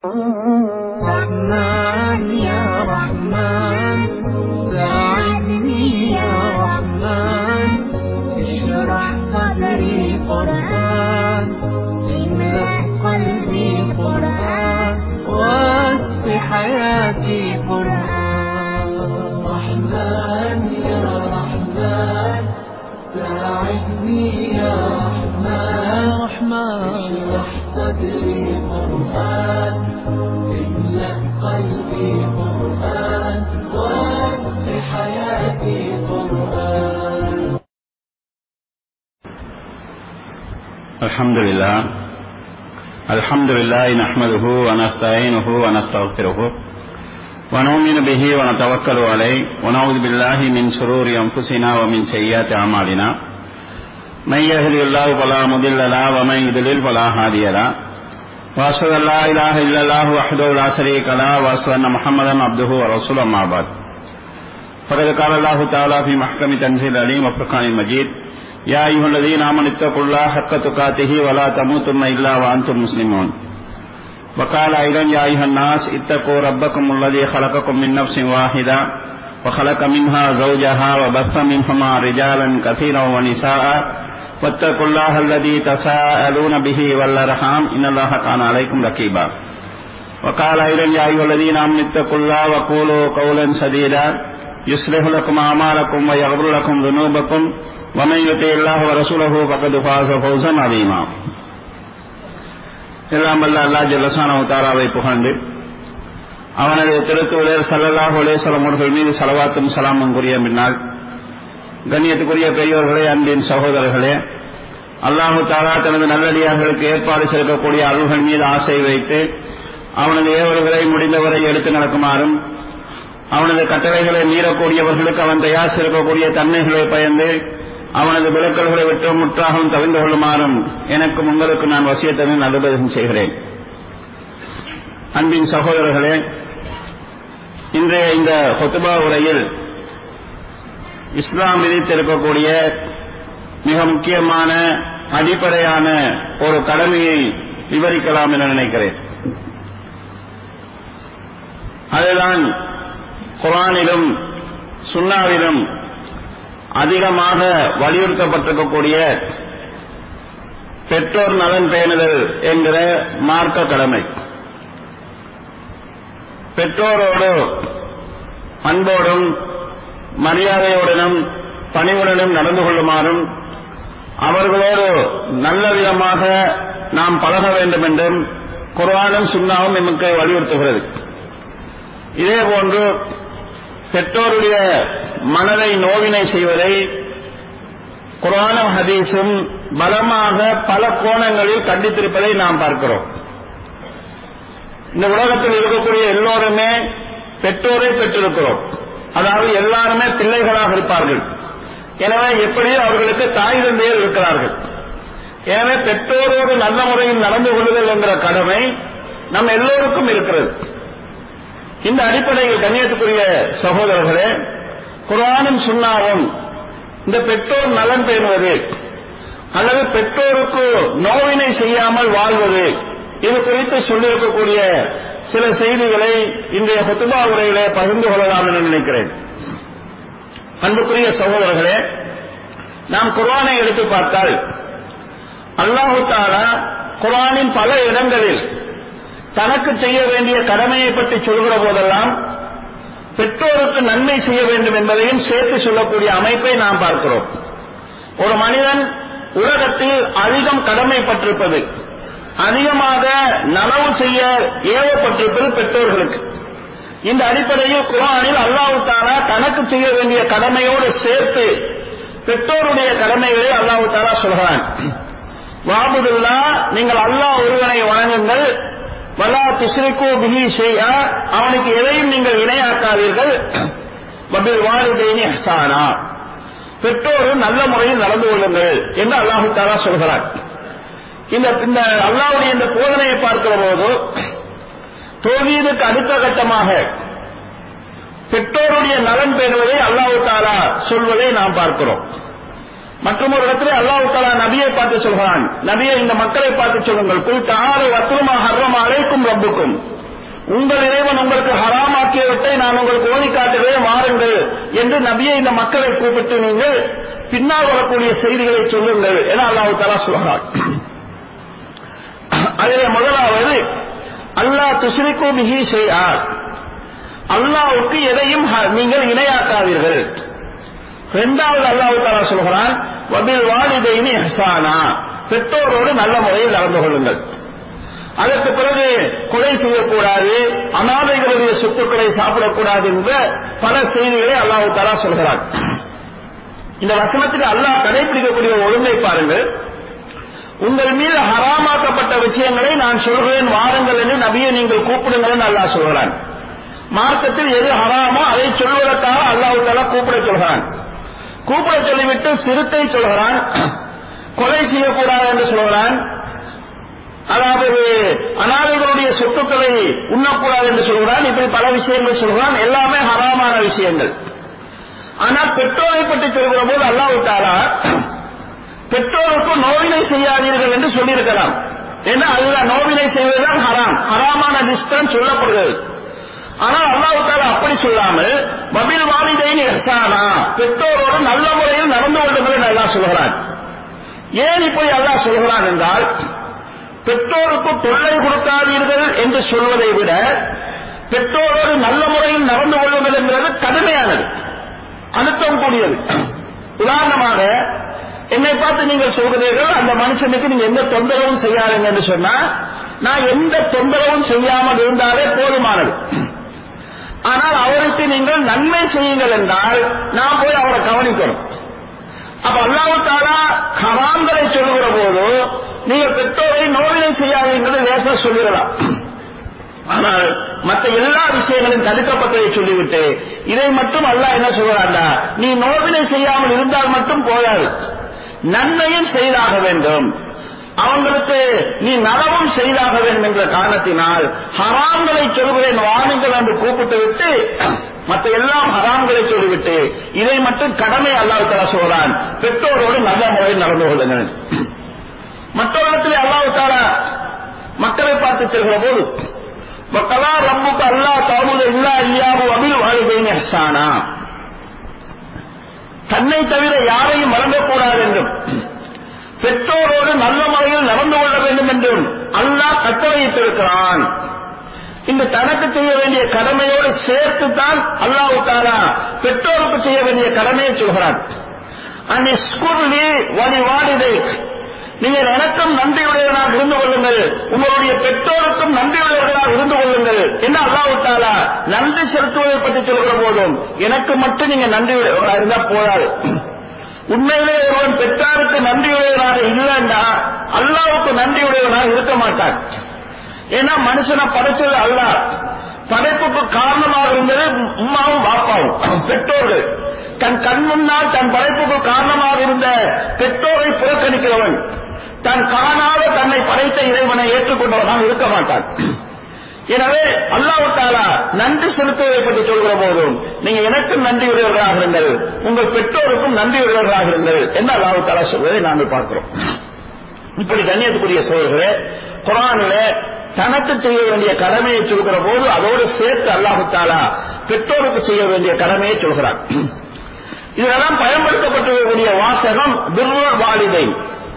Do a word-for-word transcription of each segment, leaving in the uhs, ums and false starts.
رحمن يا رحمن ساعدني يا رحمن اشرح صدري قرآن املأ قلبي قرآن واسق حياتي قرآن رحمن يا رحمن ساعدني يا رحمن اشرح صدري قرآن املأ قلبي قرآن واسق حياتي قرآن. الحمد لله الحمد لله نحمده ونستعينه ونستغفره ونؤمن به ونتوكل عليه ونعوذ بالله من شرور أنفسنا ومن سيئات أعمالنا من يهده الله فلا مضل له ومن يضلل فلا هادي له وأشهد أن لا إله إلا الله وحده لا شريك له وأشهد أن محمدا عبده ورسوله أما بعد فقد قال الله تعالى في محكم تنزيل العليم وفرقان المجيد يا أيها الذين آمنوا اتقوا الله حق تقاته ولا تموتن إلا وأنتم مسلمون وقال أيضا يا أيها الناس اتقوا ربكم الذي خلقكم من نفس واحدة وخلق منها زوجها وبث منهما رجالا كثيرا ونساء واتقوا الله الذي تساءلون به والأرحام إن الله كان عليكم رقيبا وقال أيضا يا أيها الذين آمنوا اتقوا الله وقولوا قولا سديدا يصلح لكم أعمالكم ويغفر لكم ذنوبكم ومن يطع الله ورسوله فقد فاز فوزا عظيما. எல்லாம் வல்ல அல்லாஹ் ஜல்ல ஷானஹு தஆலாவை புகழ்ந்து அவனது திருத்தூதர் ஸல்லல்லாஹு அலைஹி வஸல்லம் அவர்கள் மீது ஸலவாத்தும் ஸலாமும் கூறிய பின்னால் கண்ணியத்துக்குரிய பெரியோர்களே, அன்பின் சகோதரர்களே, அல்லாஹு தஆலா தனது நல்லடியார்களுக்கு ஏற்பாடு செய்யக்கூடிய அருள்கள் மீது ஆசை வைத்து அவனது ஏவல்களை முடிந்தவரை எடுத்து நடக்குமாறும் அவனது கட்டளைகளை மீறக்கூடியவர்களுக்கு அவன் தயார் செய்யக்கூடிய தன்மைகளை பயந்து அவனது விலக்கல்களை விட்டு முற்றாகவும் தவிர்ந்து கொள்ளுமாறும் எனக்கும் உங்களுக்கு நான் வசியத்தனை நல்லுபதேசம் செய்கிறேன். அன்பின் சகோதரர்களே, இன்றைய இந்த ஹுத்பா உரையில் இஸ்லாம் விதித்திருக்கக்கூடிய மிக முக்கியமான அடிப்படையான ஒரு கடமையை விவரிக்கலாம் என நினைக்கிறேன். அதுதான் குர்ஆனிலும் சுன்னாவிலும் அதிகமாக வலியுறுத்தப்பட்டிருக்கக்கூடிய பெற்றோர் நலன் பேணுதல் என்கிற மார்க்க கடமை. பெற்றோரோடு அன்போடும் மரியாதையுடனும் பணிவுடனும் நடந்து கொள்ளுமாறும் அவர்களோடு நல்ல விதமாக நாம் பழக வேண்டும் என்றும் குர்ஆனும் சுன்னாவும் நமக்கு வலியுறுத்துகிறது. இதேபோன்று பெற்றோருடைய மனதை நோவினை செய்வதை குர்ஆனும் ஹதீஸும் பலமாக பல கோணங்களில் கண்டித்திருப்பதை நாம் பார்க்கிறோம். இந்த உலகத்தில் இருக்கக்கூடிய எல்லோருமே பெற்றோரை பெற்றிருக்கிறோம். அதாவது எல்லாருமே பிள்ளைகளாக இருப்பார்கள். எனவே எப்படியோ அவர்களுக்கு தாய் தந்தையர் இருக்கிறார்கள். எனவே பெற்றோரோடு நல்ல முறையில் நடந்து கொள்ளுதல் என்கிற கடமை நம் எல்லோருக்கும் இருக்கிறது. இந்த அடிப்படையில் கண்ணியத்துக்குரிய சகோதரர்களே, குர்ஆனும் சுன்னாவும் இந்த பெற்றோர் நலன் பேணுவது அல்லது பெற்றோருக்கு நோவினை செய்யாமல் வாழ்வது இது குறித்து சொல்லியிருக்கக்கூடிய சில செய்திகளை இன்றைய ஹுத்பா உரையிலே பகிர்ந்து கொள்ளலாம் என நினைக்கிறேன். அன்புக்குரிய சகோதரர்களே, நாம் குர்ஆனை எடுத்து பார்த்தால் அல்லாஹ் தஆலா குர்ஆனின் பல இடங்களில் தனக்கு செய்ய வேண்டிய கடமையை பற்றி சொல்கிற போதெல்லாம் பெற்றோருக்கு நன்மை செய்ய வேண்டும் என்பதையும் சேர்த்து சொல்லக்கூடிய அமைப்பை நாம் பார்க்கிறோம். ஒரு மனிதன் உலகத்தில் அதிகம் கடமைப்பட்டிருப்பது, அதிகமாக நலவு செய்ய ஏவப்பட்டிருப்பது பெற்றோர்களுக்கு. இந்த அடிப்படையில் குர்ஆனில் அல்லாஹ் தஆலா தனக்கு செய்ய வேண்டிய கடமையோடு சேர்த்து பெற்றோருடைய கடமைகளை அல்லாஹ் தஆலா சொல்கிறான். வஅபுதுல்லாஹ், நீங்கள் அல்லாஹ் ஒருவனை வணங்குங்கள், வலா துஷ்ரிகு பிஹி ஷைஆ, அவனுக்கு எதையும் நீங்கள் இணையாக்காதீர்கள், வபில் வாலிதைனி இஹ்சானா, பெற்றோரும் நல்ல முறையில் நடந்து கொள்ளுங்கள் என்று அல்லாஹ் தஆலா சொல்கிறார். இந்த அல்லாஹ்வுடைய இந்த போதனையை பார்க்கிற போது தௌஹீதுக்கு அடுத்த கட்டமாக பெற்றோருடைய நலன் பெறுவதை அல்லாஹ் தஆலா சொல்வதை நாம் பார்க்கிறோம். மற்றும் ஒரு இடத்திலே அல்லாஹ் தஆலா நபியை பார்த்து சொல்கிறான், நபியை இந்த மக்களை பார்த்து சொல்லுங்கள், குல் தஆலு வத்லுமா ஹர்ரம அலைக்கும் ரப்புக்கும், உங்கள் இறைவன் உங்களுக்கு ஹராமாக்கியவற்றை நான் உங்களுக்கு ஓதி காட்டுகிறேன் வாருங்கள் என்று நபியை இந்த மக்களை கூப்பிட்டு நீங்கள் பின்னால் வரக்கூடிய செய்திகளை சொல்லுங்கள் என அல்லாஹ் தஆலா சொல்கிறான். அதிலே முதலாவது அல்லாஹ் துஷ்ரிகு பிஹி ஷைஆ, அல்லாஹ்வுக்கு எதையும் நீங்கள் இணையாக்காதீர்கள். இரண்டாவது அல்லாஹ் தஆலா சொல்கிறான், வபில் வாலிதைனி இஹ்சானா, பெற்றோரோடு நல்ல முறையில் நடந்து கொள்ளுங்கள். அதற்கு பிறகு கொலை செய்யக்கூடாது, அனாதைகளுடைய சொத்துக்களை சாப்பிடக்கூடாது என்ற பல செய்திகளை அல்லாஹ் தஆலா சொல்கிறான். இந்த வசனத்துக்கு அல்லாஹ் கடைபிடிக்கக்கூடிய ஒழுங்கை பாருங்கள். உங்கள் மீது ஹராமாக்கப்பட்ட விஷயங்களை நான் சொல்கிறேன் வாருங்கள் என்று நபியை நீங்கள் கூப்பிடுங்கள் என்று அல்லாஹ் சொல்கிறான். மார்க்கத்தில் எது ஹராமோ அதை சொல்வதற்காக அல்லாஹ் தஆலா கூப்பிட சொல்கிறான். கூப்பிட சொல்லிவிட்டு சிறுத்தை சொல்கிறான், கொலை செய்யக்கூடாது என்று சொல்கிறான், அதாவது அனாதைகளுடைய சொத்துக்களை உண்ணக்கூடாது என்று சொல்கிறான். இப்படி பல விஷயங்கள் சொல்கிறான், எல்லாமே ஹராமான விஷயங்கள். ஆனால் பெற்றோரை பற்றி சொல்கிற போது அல்லாஹ் தஆலா பெற்றோருக்கு நோவினை செய்யாதீர்கள் என்று சொல்லியிருக்கலாம். ஏன்னா அதுதான் நோவினை செய்வதுதான் ஹராம், ஹராமான லிஸ்ட் சொல்லப்படுகிறது. ஆனால் அல்லாஹ் தஆலா அப்படி சொல்லாமல் வபில் வாலிதைனி இஹ்சானா, பெற்றோரோடு நல்ல முறையில் நடந்து கொள்ளுங்கள் என்று அல்லாஹ் சொல்கிறான். ஏன் இப்படி அல்லாஹ் சொல்கிறான் என்றால், பெற்றோருக்கு தொல்லை கொடுக்காதீர்கள் என்று சொல்வதை விட பெற்றோரோடு நல்ல முறையில் நடந்து கொள்ளுங்கள் என்பது கடுமையானது, அழுத்தம் கூடியது. உதாரணமாக என்னை பார்த்து நீங்கள் சொல்கிறீர்கள், அந்த மனுஷனுக்கு நீங்க எந்த தொந்தரவும் செய்யாதீங்க என்று சொன்னா, நான் எந்த தொந்தரவும் செய்யாமல் இருந்தாலே போதுமானது. ஆனால் அவருக்கு நீங்கள் நன்மை செய்யுங்கள் என்றால் நான் போய் அவரை கவனிக்கணும். அப்ப அல்லாஹ் தஆலா ஹராம்களை சொல்லுகிற போது நீங்கள் பெற்றோரை நோவினை செய்யாதீர்கள் லேசா சொல்லிடலாம். ஆனால் மற்ற எல்லா விஷயங்களும் தடுக்கப்பட்டதை சொல்லிவிட்டு இதை மட்டும் அல்லாஹ் என்ன சொல்றாண்டா, நீ நோவினை செய்யாமல் இருந்தால் மட்டும் போதாது, நன்மையும் செய்தாக வேண்டும், அவங்களுக்கு நீ நலவும் செய்தாக வேண்டும் என்ற காரணத்தினால் ஹராம்களை சொல்கிறேன் வாருங்கள் என்று கூப்பிட்டு விட்டு மற்ற எல்லாம் ஹராம்களை சொல்லிவிட்டு இதை மட்டும் கடமை அல்லாஹ் தஆலா சொல்றான், பெற்றோரோடு நல்ல முறையில் நடந்து கொள்ளுங்கள். மற்றவர்களிடத்தில் அல்லாஹ் தஆலா மக்களை பார்த்து செல்கிற போது வகலா ரப்புக அல்லா தஅபுது இல்லா இய்யாஹு வபில் வாலிதைனி இஹ்சானா, தன்னை தவிர யாரையும் வணங்கக்கூடாது என்றும் பெற்றோரோடு நல்ல முறையில் நடந்து கொள்ள வேண்டும் என்றும் அல்லாஹ் கட்டளையிட்டிருக்கிறான். இந்த தனக்கு செய்ய வேண்டிய கடமையோடு சேர்த்துத்தான் அல்லாஹ் தஆலா பெற்றோருக்கு செய்ய வேண்டிய கடமையை சொல்கிறான். அன்இஸ்குர்லி வலிவாலிதைக், நீங்கள் எனக்கும் நன்றியுடையவராக இருந்து கொள்ளுங்கள், உங்களுடைய பெற்றோருக்கும் நன்றியுடையவர்களாக இருந்து கொள்ளுங்கள் என்று அல்லாஹ் தஆலா நன்றி செலுத்துவதை பற்றி சொல்கிற போதும் எனக்கு மட்டும் நீங்க நன்றியுடையவராக இருந்தால் போதாது. உண்மையிலே ஒருவன் பெற்றாருக்கு நன்றியுடையவனாக இல்லைன்னா அல்லாஹ்வுக்கு நன்றியுடையவனாக இருக்க மாட்டான். ஏன்னா மனுஷனை படைச்சது அல்லாஹ், படைப்புக்கு காரணமாக இருந்தது உம்மாவும் பாப்பாவும் பெற்றோர்கள். தன் கண் முன்னால் தன் படைப்புக்கு காரணமாக இருந்த பெற்றோரை புறக்கணிக்கிறவன் தன் காணாத தன்னை படைத்த இறைவனை ஏற்றுக்கொண்டவனாக இருக்க மாட்டான். எனவே அல்லாஹ் தஆலா நன்றி செலுத்துவதை பற்றி சொல்கிற போதும் நீங்க எனக்கும் நன்றியுடையவர்களாக இருங்கள், உங்கள் பெற்றோருக்கும் நன்றியுடையவர்களாக இருங்கள் என்று அல்லாஹ் தஆலா சொல்வதை நாங்கள் பார்க்கிறோம். இப்படி கண்ணியத்துக்குரிய சோழர்களே, குர்ஆனில் தனக்கு செய்ய வேண்டிய கடமையை சொல்கிற போது அதோடு சேர்த்து அல்லாஹ் தஆலா பெற்றோருக்கு செய்ய வேண்டிய கடமையை சொல்கிறார். இதெல்லாம் பயன்படுத்தப்பட்டிருக்கக்கூடிய வாசகம் பிர்ருல் வாலிதைன்,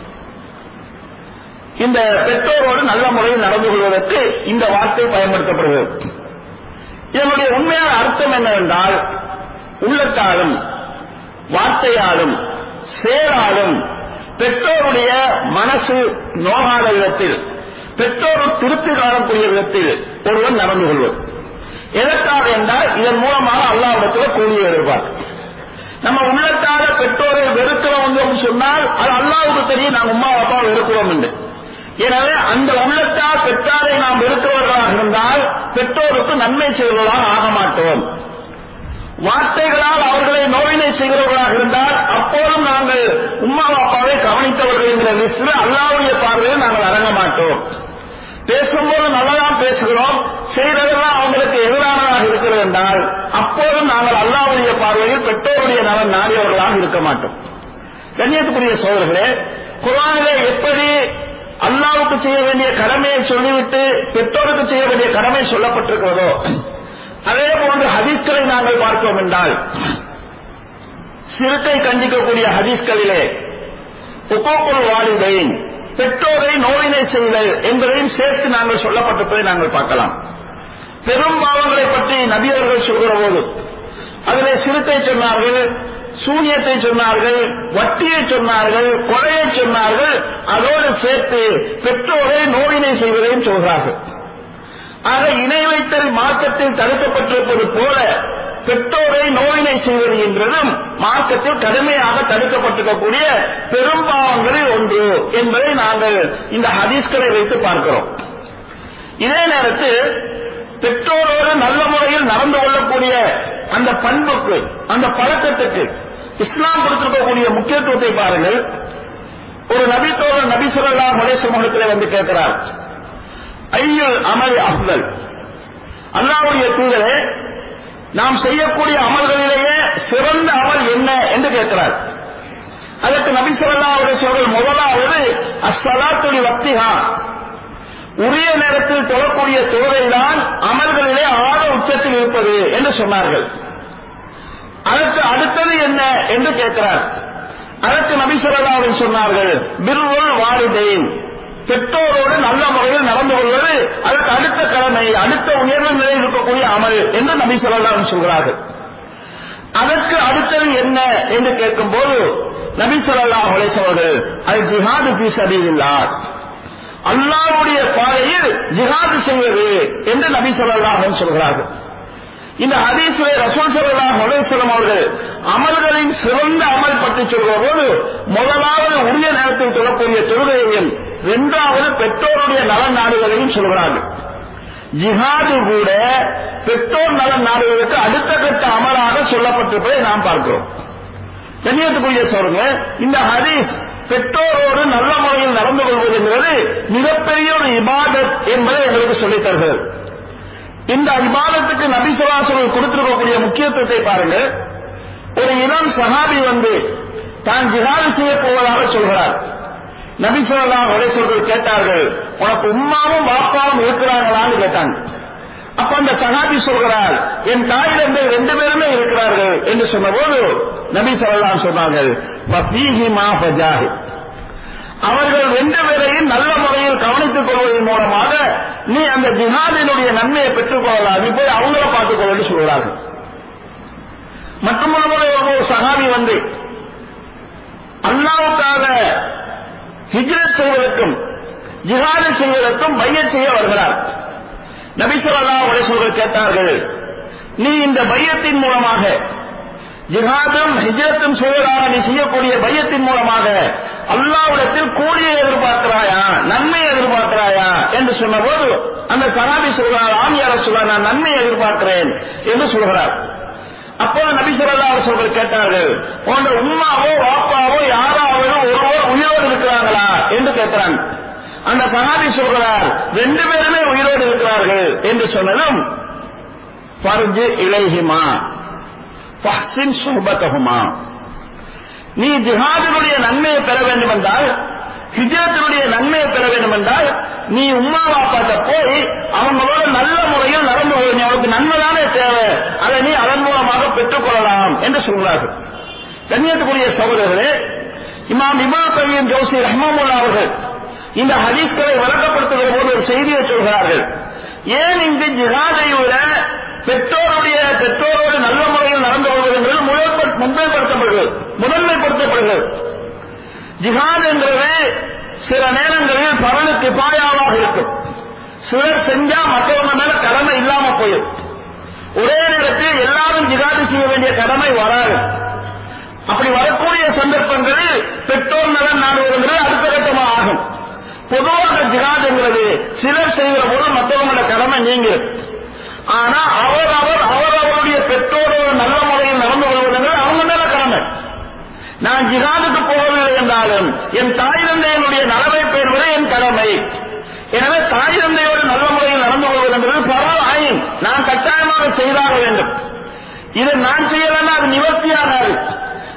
இந்த பெற்றோரோடு நல்ல முறையில் நடந்து கொள்வதற்கு இந்த வார்த்தை பயன்படுத்தப்படுகிறது. இதனுடைய உண்மையான அர்த்தம் என்னவென்றால், உள்ளத்தாலும் வார்த்தையாலும் செயலாலும் பெற்றோருடைய மனசு நோகாத விதத்தில், பெற்றோர் திருப்தி காணக்கூடிய விதத்தில் ஒருவன் நடந்து கொள்வது. எதற்காக என்றால் இதன் மூலமாக அல்லாஹ்விடத்தில் கூலியை எதிர்பார்க்கும். நம்ம உள்ளத்தால பெற்றோரை வெறுக்கிறோம் சொன்னால் அது அல்லாஹ்வுக்கு தெரியும் நாம் உம்மா அப்பாவை வெறுக்கிறோம் என்று. எனவே அந்த உள்ளத்தால் பெற்றாரை நாம் வெறுக்கிறவர்களாக இருந்தால் பெற்றோருக்கு நன்மை செய்வதாக ஆக மாட்டோம். வார்த்தைகளால் அவர்களை நோவினை செய்கிறவர்களாக இருந்தால் அப்போதும் நாங்கள் உம்மா அப்பாவை கவனித்தவர்கள் என்கிற லிஸ்ட்ல அல்லாஹ்வுடைய பார்வையில் நாங்கள் அடங்க மாட்டோம். பேசும்போது நல்லதான் பேசுகிறோம், செய்ததெல்லாம் அவங்களுக்கு எதிரானதாக இருக்கிறது என்றால் அப்போதும் நாங்கள் அல்லாஹ்வுடைய பார்வையில் பெற்றோருடைய நலன் நாடியவர்களாக இருக்க மாட்டோம். கண்ணியத்துக்குரிய சோதர்களே, குர்ஆனிலே எப்படி அல்லாஹ்வுக்கு செய்ய வேண்டிய கடமையை சொல்லிவிட்டு பெற்றோருக்கு செய்ய வேண்டிய கடமை சொல்லப்பட்டிருக்கிறதோ அதே போன்று ஹதீஸ்களை நாங்கள் பார்த்தோம் என்றால் சிறுத்தை கண்டிக்கக்கூடிய ஹதீஸ்களிலே உகூகுல் வாலிதைன், பெற்றோரை நோயினை செய்தல் என்பதையும் சேர்த்து நாங்கள் சொல்லப்பட்டிருப்பதை நாங்கள் பார்க்கலாம். பெரும் பாவங்களை பற்றி நபி அவர்கள் சொல்கிற போது அதிலே சிறுத்தை சொன்னார்கள், சூனியத்தை சொன்னார்கள், வட்டியை சொன்னார்கள், கொலையை சொன்னார்கள், அதோடு சேர்த்து பெற்றோரை நோயினை செய்வதையும் சொல்கிறார்கள். ஆக இணை வைத்தல் மார்க்கத்தில் தடுக்கப்பட்டிருப்பது போல பெற்றோரை நோயினை செய்வது என்றதும் மார்க்கத்தில் கடுமையாக தடுக்கப்பட்டிருக்கக்கூடிய பெரும்பாவங்களில் ஒன்று என்பதை நாங்கள் இந்த ஹதீஸ்களை வைத்து பார்க்கிறோம். இதே நேரத்தில் பெற்றோரோடு நல்ல முறையில் நடந்து கொள்ளக்கூடிய அந்த பண்புக்கு, அந்த பழக்கத்துக்கு இஸ்லாம் கொடுத்திருக்கக்கூடிய முக்கியத்துவத்தை பாருங்கள். ஒரு நபி தோழர் நபி ஸல்லல்லாஹு அலைஹி வஸல்லம் வந்து கேட்கிறார், ஐயுல் அமல் அஃதல், அல்லாஹ்வுடைய தூதரே நாம் செய்யக்கூடிய அமல்களிலேயே சிறந்த அமல் என்ன என்று கேட்கிறார். அதற்கு நபி ஸல்லல்லாஹு அலைஹி வஸல்லம் முதலாவது அஸ்ஸலாத்து லி வக்திஹா, உரிய நேரத்தில் தொழக்கூடிய தொழுகைதான் அமல்களிலே ஆக உச்சத்தில் இருப்பது என்று சொன்னார்கள். அதற்கு அடுத்தது என்ன என்று கேட்கிறார். அதற்கு நபி ஸல்லல்லாஹு அலைஹி வஸல்லம் சொன்னார்கள், பிர்ருல் வாலிதைன், பெற்றோரோடு நல்ல முறையில் நடந்து கொள்வது அதற்கு அடுத்த கடமை, அடுத்த உயர்வு நிலையில் இருக்கக்கூடிய அமல் என்று நபி ஸல்லல்லாஹு அலைஹி வஸல்லம் சொல்கிறார்கள். அதற்கு அடுத்தது என்ன என்று கேட்கும் போது நபி ஸல்லல்லாஹு அலைஹி வஸல்லம் அல் ஜிஹாது ஃபீ சபீலில்லாஹ், அல்லாஹ்வுடைய பாதையில் ஜிஹாது செய்வது என்று நபி ஸல்லல்லாஹு அலைஹி வஸல்லம் சொல்கிறார்கள். இந்த ஹதீஸிலே ரசூல் ஸல்லல்லாஹு அலைஹி வஸல்லம் அவர்கள் அமல்களின் சிறந்த அமல் பற்றி சொல்கிற போது முதலாவது உரிய நேரத்தில் சொல்லக்கூடிய தொழுகையையும் இரண்டாவது பெற்றோருடைய நலன் நாடுகளையும் சொல்கிறார்கள். ஜிஹாது கூட பெற்றோர் நலன் நாடுகளுக்கு அடுத்த கட்ட அமலாக சொல்லப்பட்டிருப்பதை நாம் பார்க்கிறோம். கண்ணியத்துக்குரிய சொல்லுங்க, இந்த ஹதீஸ் பெற்றோரோடு நல்ல முறையில் நடந்து கொள்வது என்பது மிகப்பெரிய ஒரு இபாதத் என்பதை எங்களுக்கு சொல்லித் தருகிறது. இந்த இபாதத்துக்கு நபி ஸல்லல்லாஹு அலைஹி வஸல்லம் கொடுத்திருக்கக்கூடிய முக்கியத்துவத்தை பாருங்க. ஒரு இளம் சஹாபி வந்து தான் ஜிஹாது செய்ய போவதாக சொல்கிறார். நபி ஸல்லல்லாஹு அலைஹி வஸல்லம் கேட்டார்கள், உனக்கு உம்மாவும் பாப்பாவும் இருக்கிறாங்களான்னு கேட்டாங்க. அப்ப அந்த சஹாபி சொல்கிறார், என் தாயிடங்கள் ரெண்டு பேருமே இருக்கிறார்கள் என்று சொன்னபோது நபி ஸல்லல்லாஹு அலைஹி வஸல்லம் சொன்னார்கள், வஃபீஹிமா ஃபஜாஹித், அவர்கள் ரெண்டு பேரையும் நல்ல முறையில் கவனித்துக் கொள்வதன் மூலமாக நீ அந்த ஜிஹாதினுடைய நன்மையை பெற்றுக் கொள்ளலாம், நீ போய் அவங்கள பார்த்துக் கொள்ள என்று சொல்கிறார்கள். மற்றும் ஒரு சஹாபி வந்து அல்லாஹ்வுக்காக ஹிஜ்ரத் செய்வதற்கும் ஜிஹாது செய்வதற்கும் பையத் செய்ய வருகிறார். நபி ஸல்லல்லாஹு அலைஹி வஸல்லம் கேட்டார்கள், நீ இந்த பையத்தின் மூலமாக ஜிஹாதும் ஹிஜ்ரத்தும் செய்வதாக நீ செய்யக்கூடிய பையத்தின் மூலமாக அல்லாஹ்விடத்தில் கூலியை எதிர்பார்க்கிறாயா, நன்மையை எதிர்பார்க்கிறாயா என்று சொன்னபோது அந்த சஹாபி சொல்கிறார், ஆம் யா ரசூலல்லாஹ், நான் நன்மையை எதிர்பார்க்கிறேன் என்று சொல்கிறார். அப்போது நபி ஸல்லல்லாஹு அலைஹி வஸல்லம் கேட்டார்கள், உங்க உம்மாவோ வாப்பாவோ யாராவது ஒருவர் உயிரோடு இருக்கிறாங்களா என்று கேட்கிறாங்க. அந்த சஹாபி சொல்கிறார், ரெண்டு பேருமே உயிரோடு இருக்கிறார்கள் என்று சொன்னதும் ஃபர்ஜி இலைஹிமா ஃபஹ்சின் சுஹபதஹுமா, நீ ஜிஹாதினுடைய நன்மையை பெற வேண்டும் என்றால், ஹிஜ்ரத்தினுடைய நன்மையை பெற வேண்டும் என்றால் நீ உம்மா வாப்பாட்ட போய் அவங்களோட நல்ல முறையில் நடந்து கொள்ள, அவனுக்கு நன்மைதானே தேவை, அதை நீ அதன் மூலமாக பெற்றுக் கொள்ளலாம் என்று சொல்கிறார்கள். கண்ணியத்துக்குரிய சகோதரர்களே, இமாம் இப்னு கய்யிம் ஜௌஸி ரஹ்மத்துல்லாஹி அவர்கள் இந்த ஹதீஸ்களை விளக்கப்படுத்துகிற போது ஒரு செய்தியை சொல்கிறார்கள். ஏன் இங்கு ஜிஹாதை விட பெற்றோருடைய பெற்றோரோடு நல்ல முறையில் நடந்து கொள்வது என்பது முன்மைப்படுத்தப்படுகிறது, முதன்மைப்படுத்தப்படுகிறது. ஜிஹாத் என்பது சில நேரங்களில் பரலு கிஃபாயாவாக இருக்கும். சிலர் செஞ்சா மற்றவங்க மேல கடமை இல்லாம போயிடும். ஒரே நேரத்தில் எல்லாரும் ஜிஹாது செய்ய வேண்டிய கடமை வராது. அப்படி வரக்கூடிய சந்தர்ப்பங்களில் பெற்றோர் நலன் நாடுவது அடுத்த கட்டமாக ஆகும். பொதுவாக ஜிஹாத் என்கிறது சிலர் செய்கிற போது மற்றவங்களோட கடமை நீங்கிறது. ஆனா அவர் அவர் அவர் அவருடைய பெற்றோரோடு நல்ல முறையில் நடந்து கொள்வது அவங்க மேல கடமை. நான் ஜிஹாதுக்கு போகவில்லை என்றாலும் என் தாய் தந்தையினுடைய நலவை பெறுவது என் கடமை. எனவே தாய் தந்தையோடு நல்ல முறையில் நடந்து கொள்வது என்பது பரவ ஆயின், நான் கட்டாயமாக செய்தாக வேண்டும். இதை நான் செய்யலன்னா அது நிவர்த்தியாகாது.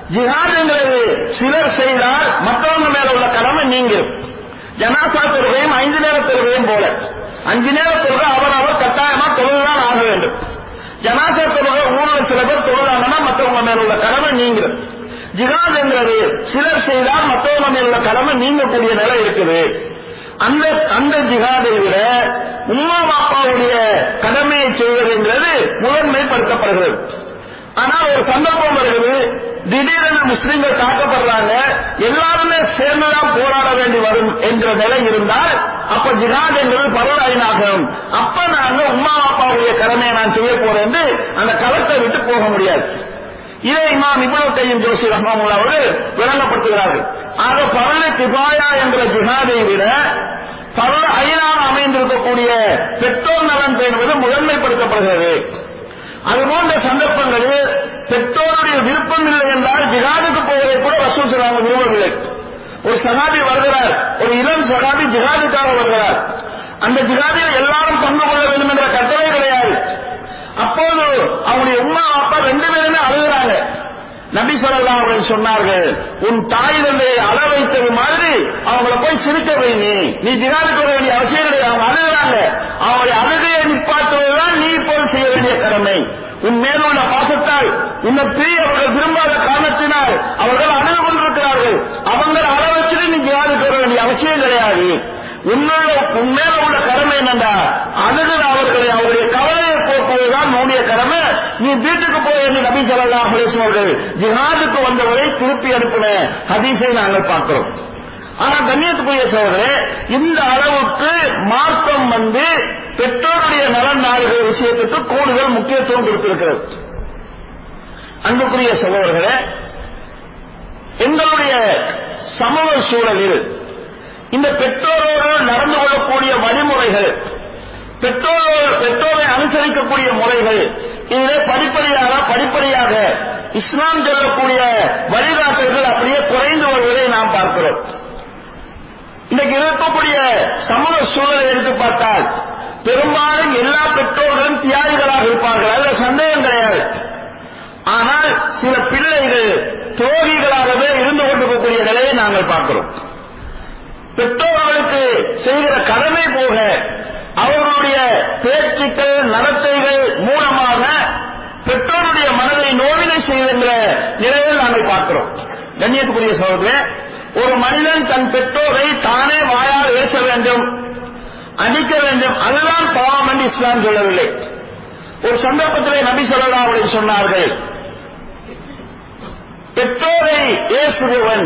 ஜிஹாதுங்கிறது சிலர் செய்தால் மற்றவங்க மேல உள்ள கடமை நீங்கும். ஜனாசா தொழுகையும் ஐந்து நேர தொழுகையும் போல, அஞ்சு நேர தொழுகை அவர் அவர் கட்டாயமா தொழுதுதான் ஆக வேண்டும். ஜனாசா தொழுகை ஊர்ல சில பேர் தொழுதாங்கன்னா மற்றவங்க மேல உள்ள கடமை நீங்கும். ஜிஹாதுங்கிறது சிலர் செய்தால் மற்றவங்க மேல உள்ள கடமை நீங்கக்கூடிய நிலை இருக்குது. அந்த அந்த ஜிஹாதை விட உம்மா பாப்பாவுடைய கடமையை செய்வதுங்கிறது முதன்மைப்படுத்தப்படுகிறது. ஆனால் ஒரு சந்தர்ப்பம் வருகிறது, திடீரென முஸ்லிம்கள் தாக்கப்படுறாங்க, எல்லாருமே சேர்ந்துதான் போராட வேண்டி வரும் என்ற நிலை இருந்தால் அப்ப ஜிஹாத் என்பது பரவாயினாகும். அப்ப நாங்க உம்மா பாப்பாவுடைய கடமையை நான் செய்ய போறேன் என்று அந்த களத்தை விட்டு போக முடியாது. இதை இமாம் இப்னு கையிம் ஜோசி ரஹ்மத்துல்லாஹி அவர்கள் விளங்கப்படுத்துகிறார்கள். ஆக பரல கிஃபாயா என்ற ஜிஹாதை விட பரல ஐனாக அமைந்திருக்கக்கூடிய பெற்றோர் நலன் பேணுவது முதன்மைப்படுத்தப்படுகிறது. அதுபோன்ற சந்தர்ப்பங்களில் பெற்றோருடைய விருப்பம் இல்லை என்றால் ஜிஹாதுக்கு போவதை கூட ரசூல் ஸல்லல்லாஹு விரும்பவில்லை. ஒரு சஹாபி வருகிறார், ஒரு இளம் சஹாபி ஜிஹாதுக்காக வருகிறார். அந்த ஜிஹாதில் எல்லாரும் பங்கு கொள்ள வேண்டும் என்ற கட்டளை கிடையாது. அப்போது அவருடைய உம்மா அப்பா ரெண்டு பேருமே அழுகிறாங்க. நபி ஸல்லல்லாஹு அலைஹி வஸல்லம் சொன்னார்கள், உன் தாய் தந்தையை அழ வைத்தது மாதிரி அவங்கள போய் சிரிக்க வை, நீ நீ ஜிஹாதுக்கு வர வேண்டிய அவசியம் கிடையாது. அவங்க அழுகிறாங்க, அவங்களுடைய அழுகையை நிப்பாட்டுவதுதான் நீ இப்போது செய்ய வேண்டிய கடமை. உன் மேலுள்ள பாசத்தால் உன்னை பிரிய அவர்கள் விரும்பாத காரணத்தினால் அவர்கள் அழுது கொண்டிருக்கிறார்கள். அவங்களை அழ வச்சுட்டு நீ ஜிஹாதுக்கு வர வேண்டிய அவசியம் கிடையாது. உன்னோட உண்மையில உள்ள கடமை என்னண்டா, அழுகிற அவர்களை அவருடைய கவலையை போக்குவதுதான் உன்னுடைய கடமை. நீ வீட்டுக்கு போய் என்று நபி ஸல்லல்லாஹு அலைஹி வஸல்லம் அவர்கள் ஜிஹாதுக்கு வந்தவரை திருப்பி அனுப்பின ஹதீஸை நாங்கள் பார்க்கிறோம். ஆனா கண்ணியத்துக்குரிய சகோதரரே, இந்த அளவுக்கு மார்க்கம் வந்து பெற்றோருடைய நலன் நாடுகிற விஷயத்துக்கு கூடுதல் முக்கியத்துவம் கொடுத்திருக்கிறது. அன்புக்குரிய சகோதரர்களே, எங்களுடைய சமூக சூழலில் இந்த பெற்றோரோடு நடந்து கொள்ளக்கூடிய வழிமுறைகள், பெற்றோர் பெற்றோரை அனுசரிக்கக்கூடிய முறைகள், இதிலே படிப்படியாக படிப்படியாக இஸ்லாம் சொல்லக்கூடிய வழிகாட்டல்கள் அப்படியே குறைந்து வருவதை நாம் பார்க்கிறோம். இன்றைக்கு இருக்கக்கூடிய சமூக சூழலை எடுத்து பார்த்தால் பெரும்பாலும் எல்லா பெற்றோர்களும் தியாகிகளாக இருப்பார்கள், அதுல சந்தேகம் கிடையாது. ஆனால் சில பிள்ளைகள் துரோகிகளாகவே இருந்து கொண்டிருக்கக்கூடிய நிலையை நாங்கள் பார்க்கிறோம். பெற்றோர்களுக்கு செய்கிற கடமை போக அவர்களுடைய பேச்சுக்கள் நடத்தைகள் மூலமாக பெற்றோருடைய மனதை நோவினை செய்கின்ற நிலையில் நாங்கள் பார்க்கிறோம். கண்ணியத்துக்குரிய சகோதரரே, ஒரு மனிதன் தன் பெற்றோரை தானே வாயால் ஏச வேண்டும், அடிக்க வேண்டும், அதுதான் பாவம் என்று இஸ்லாம் சொல்லவில்லை. ஒரு சந்தர்ப்பத்திலே நபி ஸல்லல்லாஹு அலைஹி வஸல்லம் சொன்னார்கள், பெற்றோரை ஏசுபவன்,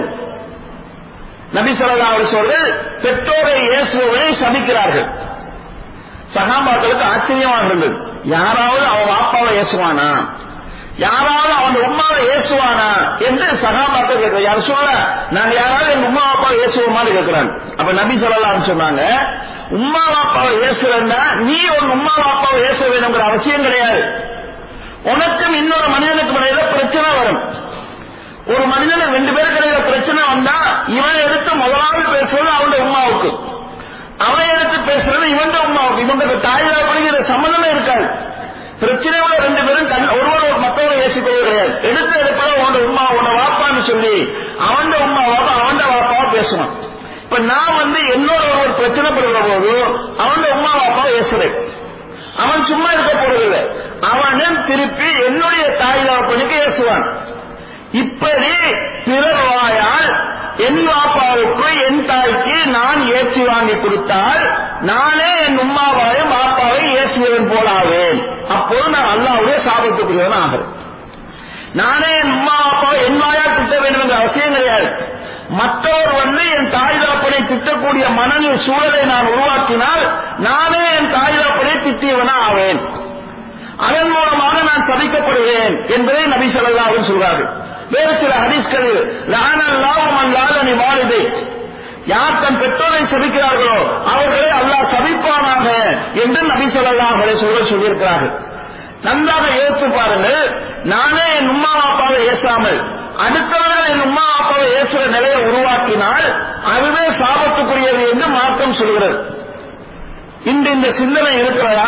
நபி ஸல்லல்லாஹு அலைஹி வஸல்லம் பெற்றோரை ஏசுபவனை சபிக்கிறார்கள். சஹாபாக்களுக்கு ஆச்சரியமாக இருந்தது, யாராவது அவன் அப்பாவை ஏசுவானா, யாராவது அவன் உம்மாவை ஏசுவானா என்று சஹாபாக்கள் கேட்கிறார். யார் சொல்ல, நாங்க யாராவது எங்க உம்மா அப்பாவை ஏசுவோமான்னு கேட்கிறாங்க. அப்ப நபி ஸல்லல்லாஹு அலைஹி வஸல்லம் சொன்னாங்க, உம்மா அப்பாவை ஏசுறா நீ ஒரு உம்மா அப்பாவை ஏச வேணுங்கிற அவசியம் கிடையாது. உனக்கும் இன்னொரு மனிதனுக்கு இடையில பிரச்சனை வரும். ஒரு மனிதனுக்கு ரெண்டு பேருக்கு இடையில பிரச்சனை வந்தா இவன் எடுத்து முதலாவது பேசுறது அவனுடைய உம்மாவுக்கு, அவன் எடுத்து பேசுறது இவன் உம்மாவுக்கு. இவங்க தாய் அப்படிங்கிற சம்மந்தமே இருக்காது. பிரச்சனையோட ரெண்டு பேரும் ஒருவர் மற்றவரை ஏசிக்கொள்ள கிடையாது. எடுத்து எடுப்பத உன்னோட உம்மா உன்னை வாப்பான்னு சொல்லி அவன் உம்மா வாப்பா அவன் வாப்பாவா பேசுவான். இப்ப நான் வந்து என்னோட ஒரு பிரச்சனை படுகிற போது அவன் உம்மா வாப்பாவை ஏசுறேன். அவன் சும்மா இருக்க போறதில்லை, அவனும் திருப்பி என்னுடைய தாய் வாப்பனுக்கு ஏசுவான். இப்படி பிறர் வாயால் என் வாப்பாவுக்கு என் தாய்க்கு நான் ஏற்றி வாங்கி கொடுத்தால் நானே என் உம்மாவையும் வாப்பாவை ஏற்றியவன் போலாவேன். அப்போது நான் அல்லாஹ்வுடைய சாபத்துக்குரியவன் ஆகிறேன். நானே என் உம்மா வாப்பாவை என் வாயால் திட்ட வேண்டும் என்ற அவசியம் கிடையாது. மற்றவர் வந்து என் தாய் தாப்பனை திட்டக்கூடிய மனநிலை சூழலை நான் உருவாக்கினால் நானே என் தாய் தாப்பனை திட்டியவனா ஆவேன். அதன் மூலமாக நான் சபிக்கப்படுவேன் என்பதை நபி ஸல்லல்லாஹு அலைஹி வஸல்லம் சொல்றார்கள். வேறு சில ஹதீஸ்களில் லஅனல்லாஹு மன் லஅனனி வாலிதை, யார் தன் பெற்றோரை சபிக்கிறார்களோ அவர்களை அல்லாஹ் சபிப்பானாக என்று நபி ஸல்லல்லாஹு அலைஹி வஸல்லம் சொல்லியிருக்கிறார்கள். நன்றாக யோசித்து பாருங்கள், நானே என் உம்மா அப்பாவை ஏசாமல் அடுத்தவர்கள் என் உம்மா அப்பாவை ஏசுகிற நிலையை உருவாக்கினால் அதுவே சாபத்துக்குரியது என்று மார்க்கம் சொல்கிறது. இன்று இந்த சிந்தனை இருக்கிறதா?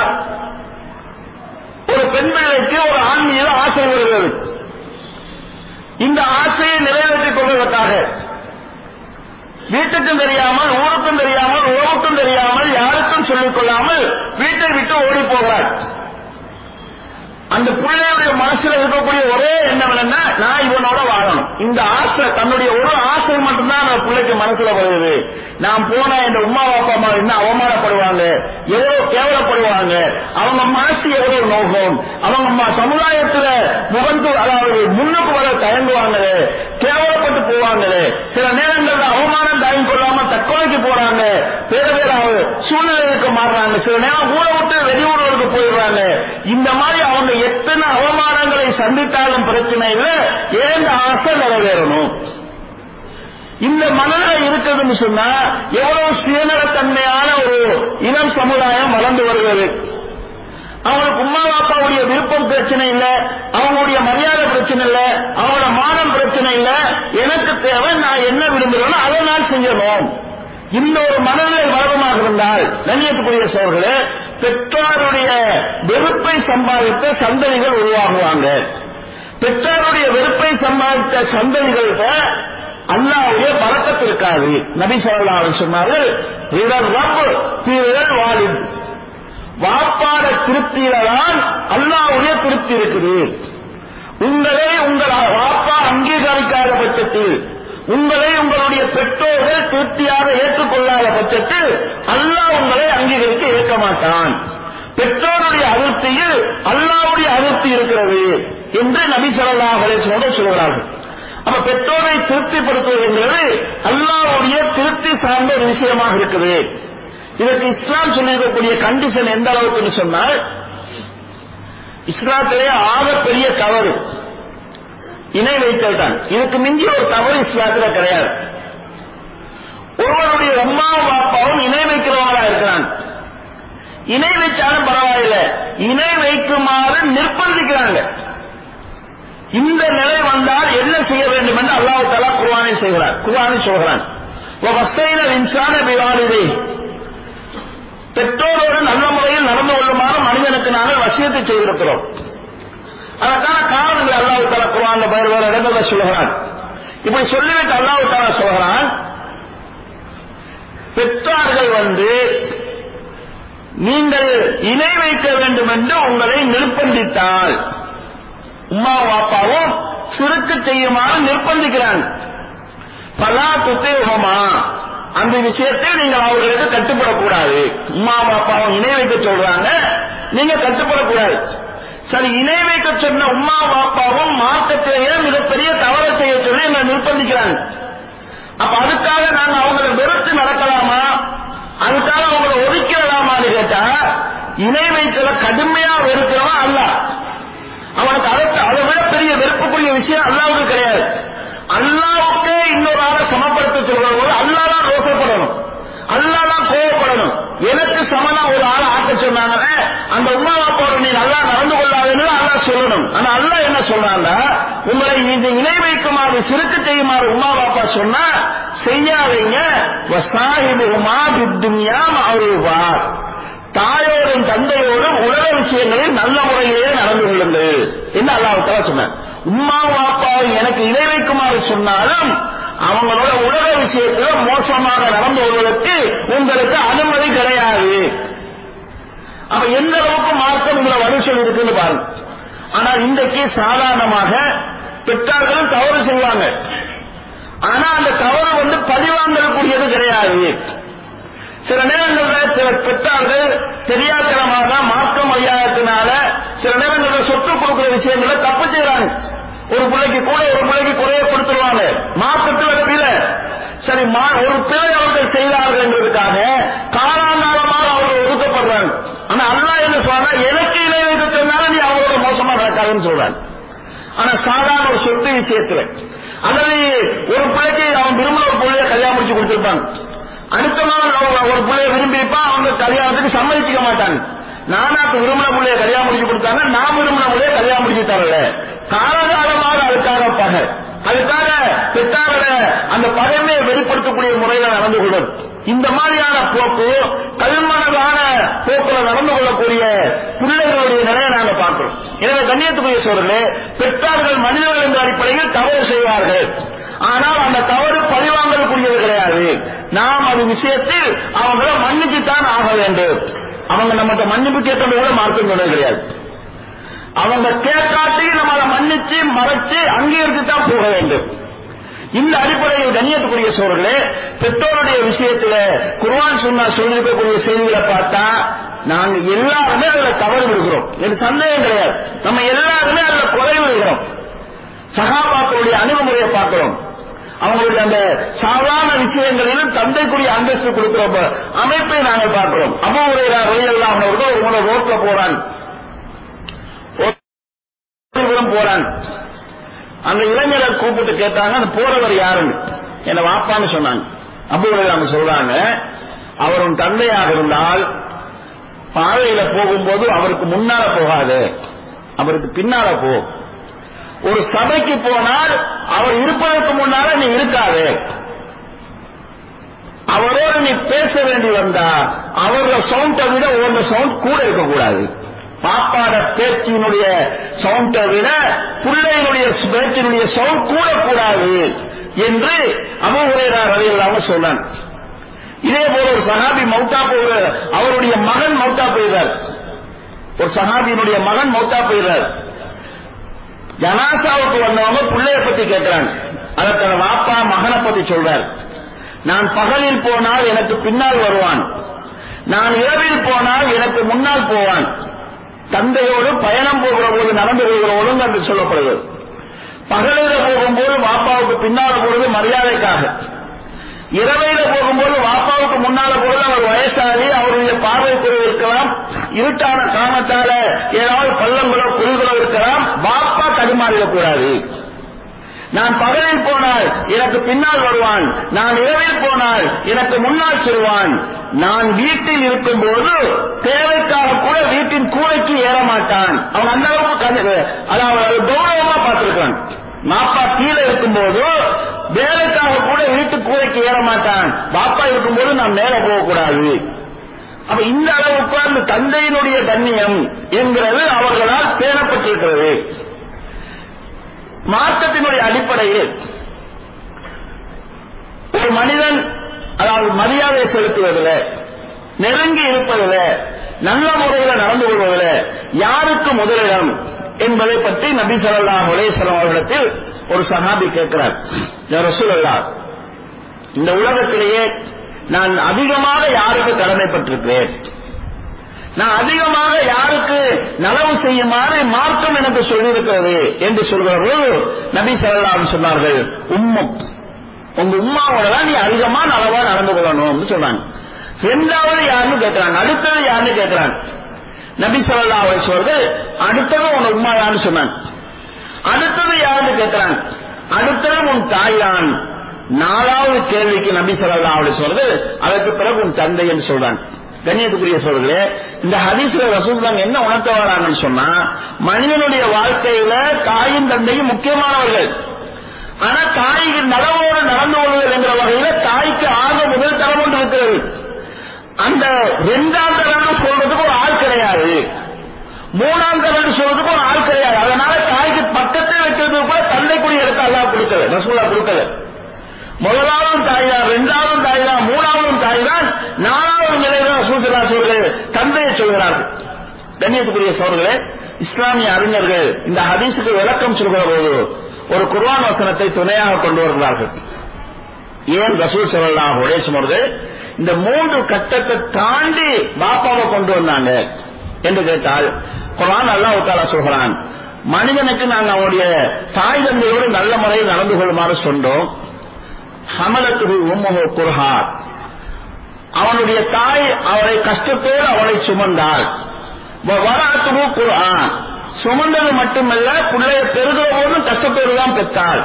ஒரு பெண் பிள்ளைக்கு ஒரு ஆண் மீது ஆசை வருகிறது. இந்த ஆசையை தவறுதலாக வீட்டுக்கும் தெரியாமல், ஊருக்கும் தெரியாமல், உறவுக்கும் தெரியாமல், யாருக்கும் சொல்லிக் கொள்ளாமல் வீட்டை விட்டு ஓடி போகிறார். அந்த பிள்ளையுடைய மனசுல இருக்கக்கூடிய ஒரே எண்ணம் என்னன்னா, நான் இவனோட வாழணும். இந்த ஆசை, தன்னுடைய ஒரு ஆசை மட்டும்தான் அந்த பிள்ளைக்கு மனசுல வருது. நான் போனா இந்த உமா அப்பா அம்மா என்ன அவமானப்படுவாங்க, எவ்வளவு கேவலப்படுவாங்க, அவங்க மனசு எவ்வளவு நோகும், அவங்க சமுதாயத்துல முகந்து அதாவது முன்னுக்கு வர தயங்குவாங்களே, கேவலப்பட்டு போவாங்களே, சில நேரங்கள்ல அவமானம் தாங்கி கொள்ளாம தற்கொலைக்கு போறாங்க, வேற வேற சூழ்நிலைக்கு மாறுறாங்க, சில நேரம் ஊரை விட்டு வெளியூர்களுக்கு போயிடுறாங்க. இந்த மாதிரி அவங்க எத்தனை அவமானங்களை சந்தித்தாலும் பிரச்சனை இல்லை, ஏன் ஆசை நிறைவேறணும். இந்த மனநிலை இருக்குதுன்னு சொன்னா எவ்வளவு சுயநலத்தன்மையான ஒரு இனம் சமுதாயம் வளர்ந்து வருகிறது. அவங்களுக்கு உம்மா அப்பாவுடைய விருப்பம் பிரச்சனை இல்லை, அவங்களுடைய மரியாதை பிரச்சனை இல்லை, அவங்களோட மானம் பிரச்சனை இல்லை, எனக்கு தேவை நான் என்ன விரும்புகிறேனோ அதை நான் செய்யணும். இந்த ஒரு மனநிலை வளரமாக இருந்தால் கண்ணியத்துக்குரிய சோழர்களே, பெற்றாருடைய வெறுப்பை சம்பாதித்த சந்ததிகள் உருவாகுவாங்க. பெற்றாருடைய வெறுப்பை சம்பாதித்த சந்ததிகளுக்கு அல்லாஹ்வுடைய பரக்கத்து இருக்காது. நபி ஸல்லல்லாஹு அலைஹி சொன்னார்கள், ரிதல் ரப் ஃபீ ரிதல் வாலித், வாப்பாட திருப்தியில தான் அல்லாஹ்வுடைய திருப்தி இருக்குது. உங்களை உங்கள் வாப்பா அங்கீகரிக்காத பட்சத்தில், உங்களை உங்களுடைய பெற்றோர்கள் திருப்தியாக ஏற்றுக்கொள்ளாத பட்சத்தில் அல்லாஹ் உங்களை அங்கீகரிக்க ஏற்க மாட்டான். பெற்றோருடைய அதிருப்தியில் அல்லாஹ்வுடைய அதிருப்தி இருக்கிறது என்று நபி ஸல்லல்லாஹு அலைஹி வஸல்லம் சொல்கிறார்கள். அப்ப பெற்றோரை திருப்திப்படுத்துவது அல்லாஹ்வுடைய திருப்தி சார்ந்த ஒரு விஷயமாக இருக்குது. இதற்கு இஸ்லாம் சொல்லியிருக்கக்கூடிய கண்டிஷன் எந்த அளவுக்கு சொன்னால், இஸ்லாத்திலே ஆகப்பெரிய தவறு இணை வைத்தல் தான். இதுக்கு மிஞ்சி ஒரு தவறு இஸ்லாத்துல கிடையாது. ஒருவருடைய அம்மாவும் பாப்பாவும் இணை வைக்கிறவங்களா இருக்கிறான், இணை வைச்சாலும் பரவாயில்லை, இணை வைக்குமாறு நிர்பந்திக்கிறாங்க. இந்த நிலை வந்தால் என்ன செய்ய வேண்டும் என்று அல்லாஹ் தஆலா குர்ஆனில் செய்கிறார். குர்ஆனில் சொல்கிறான், வஸ்தைனல் இன்சான பிவாலிதைஹி, பெற்றோரோடு நல்ல முறையில் நடந்து கொள்ளுமாறு மனிதனுக்கு நாங்கள் வசியத்தை செய்திருக்கிறோம். அதற்கான காரணங்கள் அல்லாஹ் தஆலா குர்ஆன்ல வேறு வேறு இடங்களில் சொல்கிறான். இப்படி சொல்லிவிட்டு அல்லாஹ் தஆலா சொல்கிறான், பெற்றார்கள் வந்து நீங்கள் இணை வைக்க வேண்டும் என்று உங்களை நிர்பந்தித்தால், உம்மா பாப்பாவும் சிறுக்கு செய்யுமாறு நிர்பந்திக்கிறாங்க. பலா துத்தேகமா, அந்த விஷயத்தில் நீங்கள் அவர்களுக்கு கட்டுப்படக்கூடாது. உம்மா பாப்பாவும் இணை வைக்க சொல்றாங்க, நீங்க கட்டுப்படக்கூடாது. சரி, இணை வைக்க சொன்ன உம்மா பாப்பாவும் மார்க்கத்திலேயே மிகப்பெரிய தவறை செய்ய சொல்லி எங்களை நிர்பந்திக்கிறாங்க. அப்ப அதுக்காக நாங்க அவங்களை வெறுத்து நடக்கலாமா, அதுக்காக அவங்களை ஒதுக்கிடலாமான்னு கேட்டா, இணை வைக்கல கடுமையா வெறுக்கிறவன் அல்லாஹ். அவனுக்கு அதற்கு அதை விட பெரிய வெறுப்புக்குரிய விஷயம் அல்லாஹ்வுக்கு கிடையாது. அல்லாஹ்வுக்கே இன்னொரு ஆளை சமப்படுத்த சொல்ற போது அல்லாஹ் தான் ரோசப்படணும், அல்லாஹ் தான் கோவப்படணும். எனக்கு சமனா ஒரு ஆளை ஆக்க சொன்னாங்க, அந்த உம்மா அப்பாவோட நீ நல்லா நடந்து கொள்ளாதுன்னு அல்லாஹ் சொல்லணும். ஆனா அல்லாஹ் என்ன சொல்றாங்க, உங்களை இந்த இணை வைக்குமாறு சிறுக்கு செய்யுமாறு உம்மா பாப்பா சொன்னா செய்யாதீங்க. வசாஹிபுஹுமா பித்துன்யா மஅரூஃபா, தாயோடும் தந்தையோடும் உலக விஷயங்களில் நல்ல முறையிலேயே நடந்து கொள்ளுங்கள் என்று அல்லாஹ் தஆலா சொன்னார். உம்மா பாப்பாவை எனக்கு இணை வைக்குமாறு சொன்னாலும் அவங்களோட உலக விஷயத்துல மோசமாக நடந்து கொள்வதற்கு உங்களுக்கு அனுமதி கிடையாது. அப்ப எந்த அளவுக்கு மார்க்கம் உங்களை வலுசல் இருக்குன்னு பாருங்க. ஆனா இன்றைக்கு சாதாரணமாக பெற்றார்களும் தவறு செய்வாங்க, ஆனா அந்த தவறு வந்து பழிவாங்கக்கூடியது கிடையாது. சில நேரங்களில் சில பெற்றார்கள் தெரியாதனமாக மார்க்கம் அறியாதத்தினால சில நேரங்களில் சொத்து கொடுக்கிற விஷயங்களை தப்பு செய்யறாங்க. ஒரு பிள்ளைக்கு கூட ஒரு பிள்ளைக்கு குறைய கொடுத்துருவாங்க, மார்க்கத்தில் பிழை. சரி, ஒரு பிழை அவர்கள் செய்தார்கள் என்பதற்காக காலாகாலமாக அவர்கள் ஒதுக்கப்படுறாங்க. ஆனா அல்லாஹ் என்ன சொல்றாங்க, எனக்கு இணை வைக்கிறதுனால நீ அவங்களோட மோசமா நடக்காதுன்னு சொல்றாங்க. ஆனா சாதாரண ஒரு சொத்து விஷயத்துல அல்லது ஒரு பிள்ளைக்கு அவன் விரும்பின ஒரு பிள்ளைய கல்யாணம் முடிச்சு கொடுத்திருப்பாங்க, அடுத்த நாள் ஒரு பிள்ளைய விரும்பியிருப்பான், அவங்க கல்யாணத்துக்கு சம்மதிச்சுக்க மாட்டாங்க. நானாக்கு விரும்பின பிள்ளைய கல்யாணம் முடிச்சு கொடுத்தாங்க, நான் விரும்பின பிள்ளைய கல்யாணம் முடிச்சு தரல. காலகாலமாக அதுக்காக பகை, அதுக்காக பெற்றாரோட அந்த பகைமையை வெளிப்படுத்தக்கூடிய முறையில நடந்து கொள்ளும். இந்த மாதிரியான போக்கு கல்மனதான போக்குல நடந்து கொள்ளக்கூடிய பிள்ளைகளுடைய நிலையை நாங்கள் பார்க்கிறோம். எனவே கண்ணியத்துக்குரிய சோழர்களே, பெற்றார்கள் மனிதர்கள் என்ற அடிப்படையில் தவறு செய்வார்கள். ஆனால் அந்த தவறு பழிவாங்கக்கூடியது கிடையாது. நாம் அது விஷயத்தில் அவங்கள மன்னிச்சுத்தான் ஆக வேண்டும். அவங்க நம்மகிட்ட மன்னிப்பு கேட்கறது கூட மார்க்கம் சொன்னது கிடையாது. அவங்க கேட்காட்டி நம்ம அதை மன்னிச்சு மறைச்சு அங்கீகரித்துத்தான் போக வேண்டும். இந்த அடிப்படையில் கண்ணியத்துக்குரிய சோழர்களே, பெற்றோருடைய விஷயத்துல குர்ஆன் சுன்னா சொல்லிருக்கக்கூடிய செய்திகளை பார்த்தா நாங்க எல்லாருமே அதுல தவறு விடுகிறோம், எனக்கு சந்தேகம் கிடையாது. நம்ம எல்லாருமே அதுல குறை விடுகிறோம். சஹாபாக்களுடைய அணுகுமுறையை பார்க்கிறோம், அவங்களுடைய அந்த சாதாரண விஷயங்களிலும் தந்தைக்குரிய அந்தஸ்து கொடுக்கிற அமைப்பை நாங்கள் பார்க்கிறோம். அபூ ஹுரைரா ரலியல்லாஹு அன்ஹு அவர்கள் ஒரு முறை ரோட்ல போறான் போறான் அந்த இளைஞரை கூப்பிட்டு கேட்டாங்க, அந்த போறவர் யாருன்னு. என்ன வாப்பான்னு சொன்னாங்க. அபூ ஹுரைரா சொல்றாங்க, அவர் உன் தந்தையாக இருந்தால் பாதையில போகும்போது அவருக்கு முன்னால போகாது, அவருக்கு பின்னால போ. ஒரு சபைக்கு போனால் அவர் இருப்பதற்கு முன்னால நீ இருக்காது. அவரோடு நீ பேச வேண்டி வந்தா அவரோட சவுண்டை விட உங்க சவுண்ட் கூட இருக்கக்கூடாது. பாப்பாட பேச்சினுடைய சவுண்டை விட பிள்ளையினுடைய பேச்சினுடைய சவுண்ட் கூட கூடாது என்று அபூ ஹுரைரா ரலியல்லாஹு அன்ஹு சொன்னான். இதே போல ஒரு சஹாபி மௌத்தா போகிற அவருடைய மகன் மௌத்தா போகிறார். ஒரு சஹாபியினுடைய மகன் மௌத்தா போகிறார். ஜனாசாவுக்கு வந்தவங்க பிள்ளைய பத்தி கேட்கிறாங்க. அதற்கான வாப்பா மகனை பத்தி சொல்றார். நான் பகலில் போனால் எனக்கு பின்னால் வருவான், நான் இரவில் போனால் எனக்கு முன்னால் போவான். தந்தையோடு பயணம் போகிற போது நடந்து கொள்கிற ஒழுங்கு என்று சொல்லப்படுகிறது. பகலில போகும்போது வாப்பாவுக்கு பின்னால் போறது மரியாதைக்காக, இரவையில போகும்போது வாப்பாவுக்கு முன்னால போது அவர் வயசாகி அவருடைய பார்வை குறைவு இருக்கலாம், இருட்டான காரணத்தால ஏதாவது பள்ளங்களோ குழிகளோ இருக்கலாம், வாப்பா தடுமாறிடக்கூடாது. நான் பகலில் போனால் எனக்கு பின்னால் வருவான், நான் இரவில் போனால் எனக்கு முன்னால் செல்வான். நான் வீட்டில் இருக்கும் போது தேவைக்காக கூட வீட்டின் கூரைக்கு ஏற மாட்டான். அவன் அந்த அளவுக்கு அதாவது கௌரவமா பார்த்திருக்கான். மாப்பா கீழே இருக்கும் போது வேலைக்காக கூட வீட்டு கூரைக்கு ஏற மாட்டான். பாப்பா இருக்கும்போது நான் மேல போகக்கூடாது. அப்ப இந்த அளவுக்கு அந்த தந்தையினுடைய கண்ணியம் என்கிறது அவர்களால் பேணப்பட்டிருக்கிறது. மார்க்கத்தினுடைய அடிப்படையில் ஒரு மனிதன் அதாவது மரியாதை செலுத்துவதில், நெருங்கி இருப்பதில், நல்ல முறையில் நடந்து கொள்வதில் யாருக்கு முதலிடம் என்பதை பற்றி நபி ஸல்லல்லாஹு அலைஹி வஸல்லம் அவர்களிடத்தில் ஒரு சஹாபி கேட்கிறார். யா ரசூலல்லாஹ், இந்த உலகத்திலேயே நான் அதிகமாக யாருக்கு கடமைப்பட்டிருக்கிறேன், நான் அதிகமாக யாருக்கு நலவு செய்யுமாறு மார்க்கம் எனக்கு சொல்லியிருக்கிறது என்று சொல்கிறவர்கள் நபி ஸல்லல்லாஹு அலைஹி சொன்னார்கள், உம்மக், உங்க உம்மாவோட தான் நீ அதிகமா நலவா நடந்து கொள்ளணும் சொன்னாங்க. இரண்டாவது யாருன்னு கேட்கிறாங்க, அடுத்தது யாருன்னு கேட்கிறாங்க. நபி ஸல்லல்லாஹு அலைஹி வஸல்லம் அடுத்தது உன் உம்மா யாருன்னு சொன்னாங்க. அடுத்தது யாருன்னு கேட்கிறாங்க, அடுத்தது உன் தாய் தான். நாலாவது கேள்விக்கு நபி ஸல்லல்லாஹு அலைஹி வஸல்லம் அதற்கு பிறகு உன் தந்தை என்று சொல்றாங்க. கண்ணியத்துக்குரிய சோழர்களே, இந்த ஹதீஸ்ல ரசூலுல்லாஹ் என்ன உணர்த்த வராங்கன்னு சொன்னா, மனிதனுடைய வாழ்க்கையில தாயும் தந்தையும் முக்கியமானவர்கள். ஆனா தாய்க்கு நலவோடு நடந்து கொள்வது என்ற வகையில தாய்க்கு ஆக முதல் தரம் ஒன்று இருக்கிறது. அந்த இரண்டாம் தரம் சொல்றதுக்கு ஒரு ஆள் கிடையாது, மூணாம் தரம் சொல்றதுக்கு ஒரு ஆள் கிடையாது. அதனால தாய்க்கு பக்கத்தை வைக்கிறதுக்கு கூட தந்தைக்குரிய இடத்தை அல்லாஹ் கொடுக்கல, ரசூலுல்லாஹ் கொடுக்கல. முதலாவது தாய் தான், இரண்டாவது தாய் தான், மூணாவது தாய் தான், நாலாவது நிலையில ரசூலுல்லாஹ் சொல்கிறார்கள் தந்தையை சொல்கிறார்கள். கண்ணியத்துக்குரிய சோழர்களே, இஸ்லாமிய அறிஞர்கள் இந்த ஹதீஸுக்கு விளக்கம் சொல்கிற போது ஒரு குர்ஆன் வசனத்தை துணையாக கொண்டு வருகிறார்கள். ஏன் ரசூல் ஸல்லல்லாஹு அலைஹி வஸல்லம் இந்த மூன்று கட்டத்தை தாண்டி பாப்பாவை கொண்டு வந்தாங்க என்று கேட்டால், குர்ஆன் அல்லாஹ் தஆலா சொல்கிறான், மனிதனுக்கு நாங்கள் அவனுடைய தாய் தந்தையோடு நல்ல முறையில் நடந்து கொள்ளுமாறு சொன்னோம். ஹமலத்துஹு உம்முஹு குர்ஹா, அவனுடைய தாய் அவரை கஷ்டத்தோடு அவளை சுமந்தாள். வராத்துஹு குர்ஆன், சுமந்தது மட்டுமல்ல பிள்ளைய பெருகிற போதும் கஷ்டத்தோடு தான் பெற்றாள்.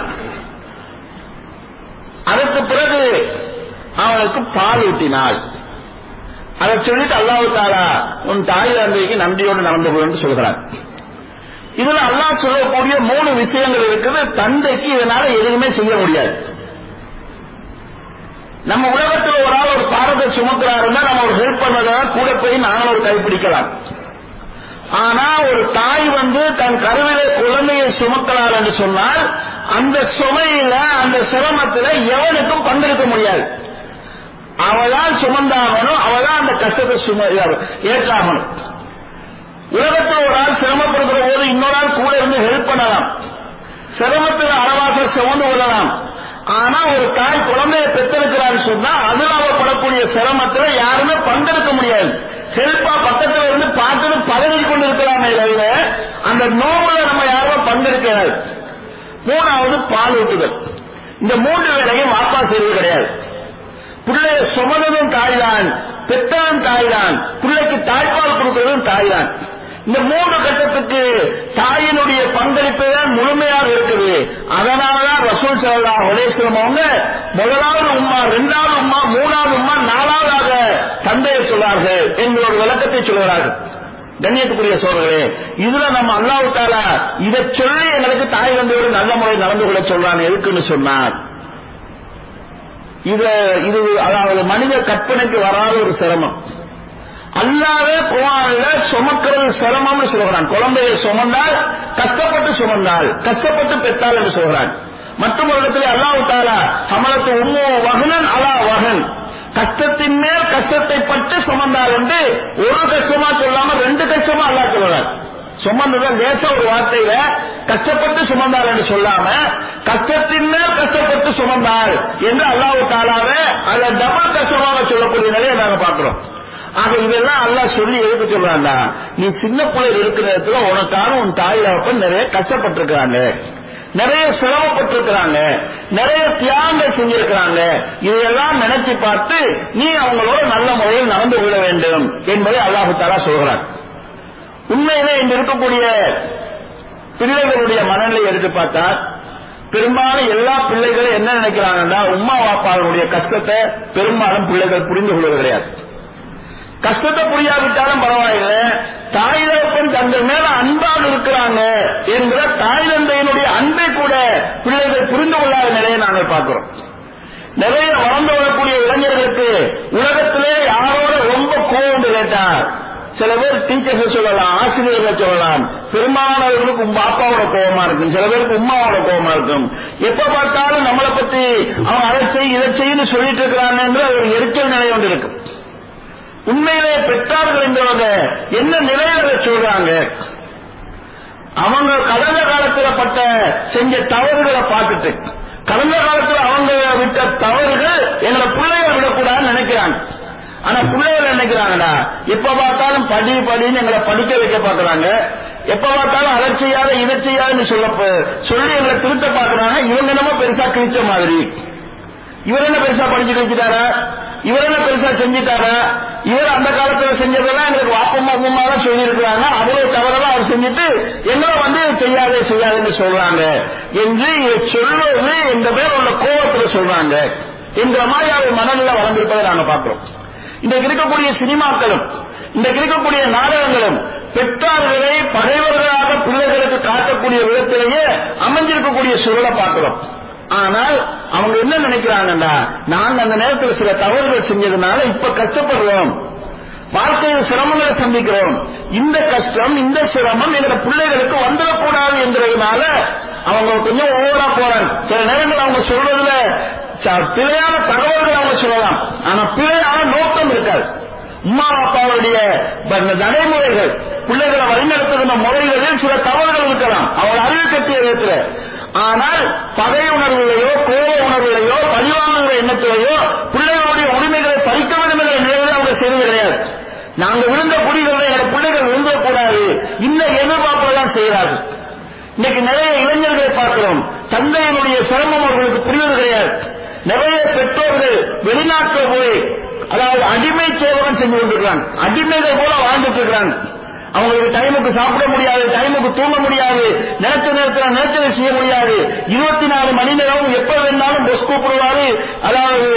அதற்கு பிறகு அவனுக்கு பால் ஊட்டினாள். அதை சொல்லிட்டு அல்லாஹ் தஆலா உன் தாய் தந்தைக்கு நன்றியோடு நடந்து கொள் சொல்கிறார். இதுல அல்லாஹ் சொல்லக்கூடிய மூணு விஷயங்கள் இருக்குது. தந்தைக்கு இதனால எதுவுமே செய்ய முடியாது. நம்ம உலகத்தில் ஒரு ஆள் ஒரு பாரத்தை சுமக்கிறாருன்னா நம்ம ஒரு ஹெல்ப் பண்ணதா கூட போய் நாங்களும் ஒரு கைப்பிடிக்கலாம். ஆனா ஒரு தாய் வந்து தன் கருவிலே குழந்தையை சுமக்கிறார் என்று சொன்னால் அந்த சுமையில அந்த சிரமத்துல எவனுக்கும் பங்கெடுக்க முடியாது. அவதான் சுமந்தாகணும், அவதான் அந்த கஷ்டத்தை சும ஏற்றாகணும். உலகத்தில் ஒரு ஆள் சிரமப்படுகிற போது இன்னொரு ஆள் கூட இருந்து ஹெல்ப் பண்ணலாம், சிரமத்தில் அறவாச சுமந்து கொள்ளலாம். ஆனா ஒரு தாய் குழந்தைய பெற்றெடுக்கிறான்னு சொன்னா அதுல அவ படக்கூடிய சிரமத்துல யாருமே பங்கெடுக்க முடியாது. ஹெல்ப்பா பக்கத்துல இருந்து பார்த்துட்டு பதவி கொண்டு இருக்கலாமே தவிர அந்த நோவுல நம்ம யாரும் பங்கெடுக்கிறாரு. மூணாவது பால் ஊட்டுதல். இந்த மூன்று வேலையும் வாப்பா செய்வது கிடையாது. பிள்ளைய சுமந்ததும் தாய்தான், பெற்றதும் தாய்தான், பிள்ளைக்கு தாய்ப்பால் கொடுக்கிறதும் தாய்தான். இந்த மூன்று கட்டத்துக்கு தாயினுடைய பங்களிப்பு தான் முழுமையாக இருக்குது. அதனாலதான் ரசூல் ஸல்லல்லாஹு அலைஹி வஸல்லம் அவங்க முதலாவது உம்மா, இரண்டாவது உம்மா, மூணாவது உம்மா, நாலாவதாக தந்தையை சொல்றார்கள் என்கிற ஒரு விளக்கத்தை சொல்கிறார்கள். கண்ணியத்துக்குரிய சோழர்களே, இதுல நம்ம அல்லாஹ் தஆலா இதை சொல்லி எங்களுக்கு தாய் தந்தையோடு நல்ல முறை நடந்து கொள்ள சொல்றான். எதுக்குன்னு சொன்னார், இது இது அதாவது மனித கற்பனைக்கு வராத ஒரு சிரமம். அல்லாஹ்வே குர்ஆன்ல சுமக்கிறது சிரமம்னு சொல்றான். குழந்தையை சுமந்தால் கஷ்டப்பட்டு சுமந்தால், கஷ்டப்பட்டு பெற்றால் என்று சொல்றான். மற்றும் ஒரு இடத்துல அல்லாஹ் தஆலா ஹமலத்து உம்மு வஹனன் அலா வஹன், கஷ்டத்தின் மேல் கஷ்டத்தை பட்டு சுமந்தார் என்று ஒரு கஷ்டமா சொல்லாம ரெண்டு கஷ்டமா அல்லாஹ் சொல்றான். சுமந்ததான் லேச ஒரு வார்த்தையில கஷ்டப்பட்டு சுமந்தார் என்று சொல்லாம கஷ்டத்தின் மேல் கஷ்டப்பட்டு சுமந்தார் என்று அல்லாஹ் தஆலாவே அதை டபுள் கஷ்டமாக சொல்லக்கூடிய நிலையை நாங்க பார்க்கிறோம். ஆக இதெல்லாம் அல்லாஹ் சொல்லி எதுக்கு சொல்றாண்டா, நீ சின்ன பிள்ளைகள் இருக்கிற இடத்துல உனக்கான உன் தாய் தகப்பன் நிறைய கஷ்டப்பட்டிருக்கிறாங்க, நிறைய சிரமப்பட்டிருக்கிறாங்க, நிறைய தியாகங்கள் செஞ்சிருக்கிறாங்க. இதையெல்லாம் நினைச்சு பார்த்து நீ அவங்களோட நல்ல முறையில் நடந்து கொள்ள வேண்டும் என்பதை அல்லாஹ் தஆலா சொல்கிறார். உண்மையிலே இன்று இருக்கக்கூடிய பிள்ளைகளுடைய மனநிலை எடுத்து பார்த்தா பெரும்பாலும் எல்லா பிள்ளைகளும் என்ன நினைக்கிறாங்கன்னா, உம்மா வாப்பாவுடைய கஷ்டத்தை பெரும்பாலும் பிள்ளைகள் புரிந்து கொள்வது கிடையாது. கஷ்டத்தை புரியாவிட்டாலும் பரவாயில்லை, தாய் தகப்பன் தங்கள் மேல அன்பாக இருக்கிறாங்க என்கிற தாய் தந்தையினுடைய அன்பை கூட பிள்ளைகள் புரிந்து கொள்ளாத நிலையை நாங்கள் பார்க்கிறோம். நிறைய வளர்ந்து வரக்கூடிய இளைஞர்களுக்கு உலகத்திலே யாரோட ரொம்ப கோவம் கேட்டார். சில பேர் டீச்சர்ஸ் சொல்லலாம், ஆசிரியர்கள் சொல்லலாம், பெரும்பாலானவர்களுக்கு உங்க அப்பாவோட கோபமா இருக்கும், சில பேருக்கு உமாவோட கோபமா இருக்கும். எப்ப பார்த்தாலும் நம்மளை பத்தி அவன் அதை செய் இதை செய்யு சொல்லிட்டு இருக்கிறான் என்ற ஒரு எரிச்சல் நிலை ஒன்று இருக்கும். உண்மையிலே பெற்றார்கள் என்றவங்க என்ன நிலையில சொல்றாங்க, அவங்க கடந்த காலத்தில் பட்ட செஞ்ச தவறுகளை பார்த்துட்டு கடந்த காலத்தில் அவங்க விட்ட தவறுகள் எங்களை பிள்ளைகளை விடக்கூடாதுன்னு நினைக்கிறாங்க. ஆனா பிள்ளைகள் நினைக்கிறாங்கடா, எப்ப பார்த்தாலும் படி படின்னு எங்களை படிக்க வைக்க பாக்குறாங்க, எப்ப பார்த்தாலும் அதை செய்யாத இதை செய்யாதுன்னு சொல்ல சொல்லி எங்களை திருத்த பாக்குறாங்க. இவங்க என்னமோ பெருசா கிழிச்ச மாதிரி, இவர் என்ன பெருசா படிச்சு கிழிச்சிட்டாரா, இவர் என்ன பெருசா செஞ்சுட்டாரா, இவர் அந்த காலத்துல செஞ்சதெல்லாம் எங்களுக்கு வாப்பமா அம்மா தான் சொல்லி இருக்கிறாங்க, அவ்வளவு தவறெல்லாம் அவர் செஞ்சுட்டு எங்களை வந்து செய்யாதே செய்யாதுன்னு சொல்றாங்க என்று சொல்வது எங்க பேர் உள்ள கோபத்துல சொல்றாங்க என்ற மாதிரி அவர் மனநிலை வளர்ந்திருப்பதை நாங்க பார்க்கிறோம். இன்றைக்கு இருக்கக்கூடிய சினிமாக்களும் இன்றைக்கு இருக்கக்கூடிய நாடகங்களும் பெற்றார்களை பகைவர்களாக பிள்ளைகளுக்கு காட்டக்கூடிய விதத்திலேயே அமைஞ்சிருக்கக்கூடிய சூழலை பார்க்கிறோம். ஆனால் அவங்க என்ன நினைக்கிறாங்கன்னா, நாங்க அந்த நேரத்தில் சில தவறுகள் செஞ்சதுனால இப்ப கஷ்டப்படுறோம், வாழ்க்கையில் சிரமங்களை சந்திக்கிறோம், இந்த கஷ்டம் இந்த சிரமம் எங்க பிள்ளைகளுக்கு வந்துடக்கூடாது என்றதுனால அவங்க கொஞ்சம் ஓவரா போறாங்க. சில நேரங்கள் அவங்க சொல்றதுல பிழையான தகவல்கள் அவங்க சொல்லலாம், ஆனா பிழையான நோக்கம் இருக்காது. உம்மா அப்பாவுடைய நடைமுறைகள் பிள்ளைகளை வழிநடத்துகிற முறைகளில் சில தவறுகள் இருக்கலாம் அவர்கள் அறிவு கட்டிய விதத்துல. ஆனால் பகை உணர்வுகளையோ கோப உணர்வுகளையோ பழிவாங்குகிற எண்ணத்திலேயோ பிள்ளைகளுடைய உரிமைகளை பறிக்க வேண்டும் என்ற நிலையில் அவங்க செய்வது கிடையாது. நாங்க விழுந்த குடிகளை எங்கள் பிள்ளைகள் விழுந்தக்கூடாது இந்த எதிர்பார்ப்பதான் செய்கிறார்கள். இன்னைக்கு நிறைய இளைஞர்களை பார்க்கிறோம், தந்தையினுடைய சிரமம் அவர்களுக்கு புரிவது கிடையாது. நிறைய பெற்றோர்கள் வெளிநாட்டில் போய் அதாவது அடிமை சேவகம் செஞ்சு கொண்டிருக்கிறாங்க, அடிமைகள் போல வாழ்ந்துட்டு இருக்கிறாங்க. அவங்களுக்கு டைமுக்கு சாப்பிட முடியாது, டைமுக்கு தூங்க முடியாது, நினைச்ச நேரத்தில் நினைச்சதை செய்ய முடியாது. இருபத்தி நாலு மணி நேரம் எப்ப வேணாலும் பஸ் கூப்பிடுவாரு, அதாவது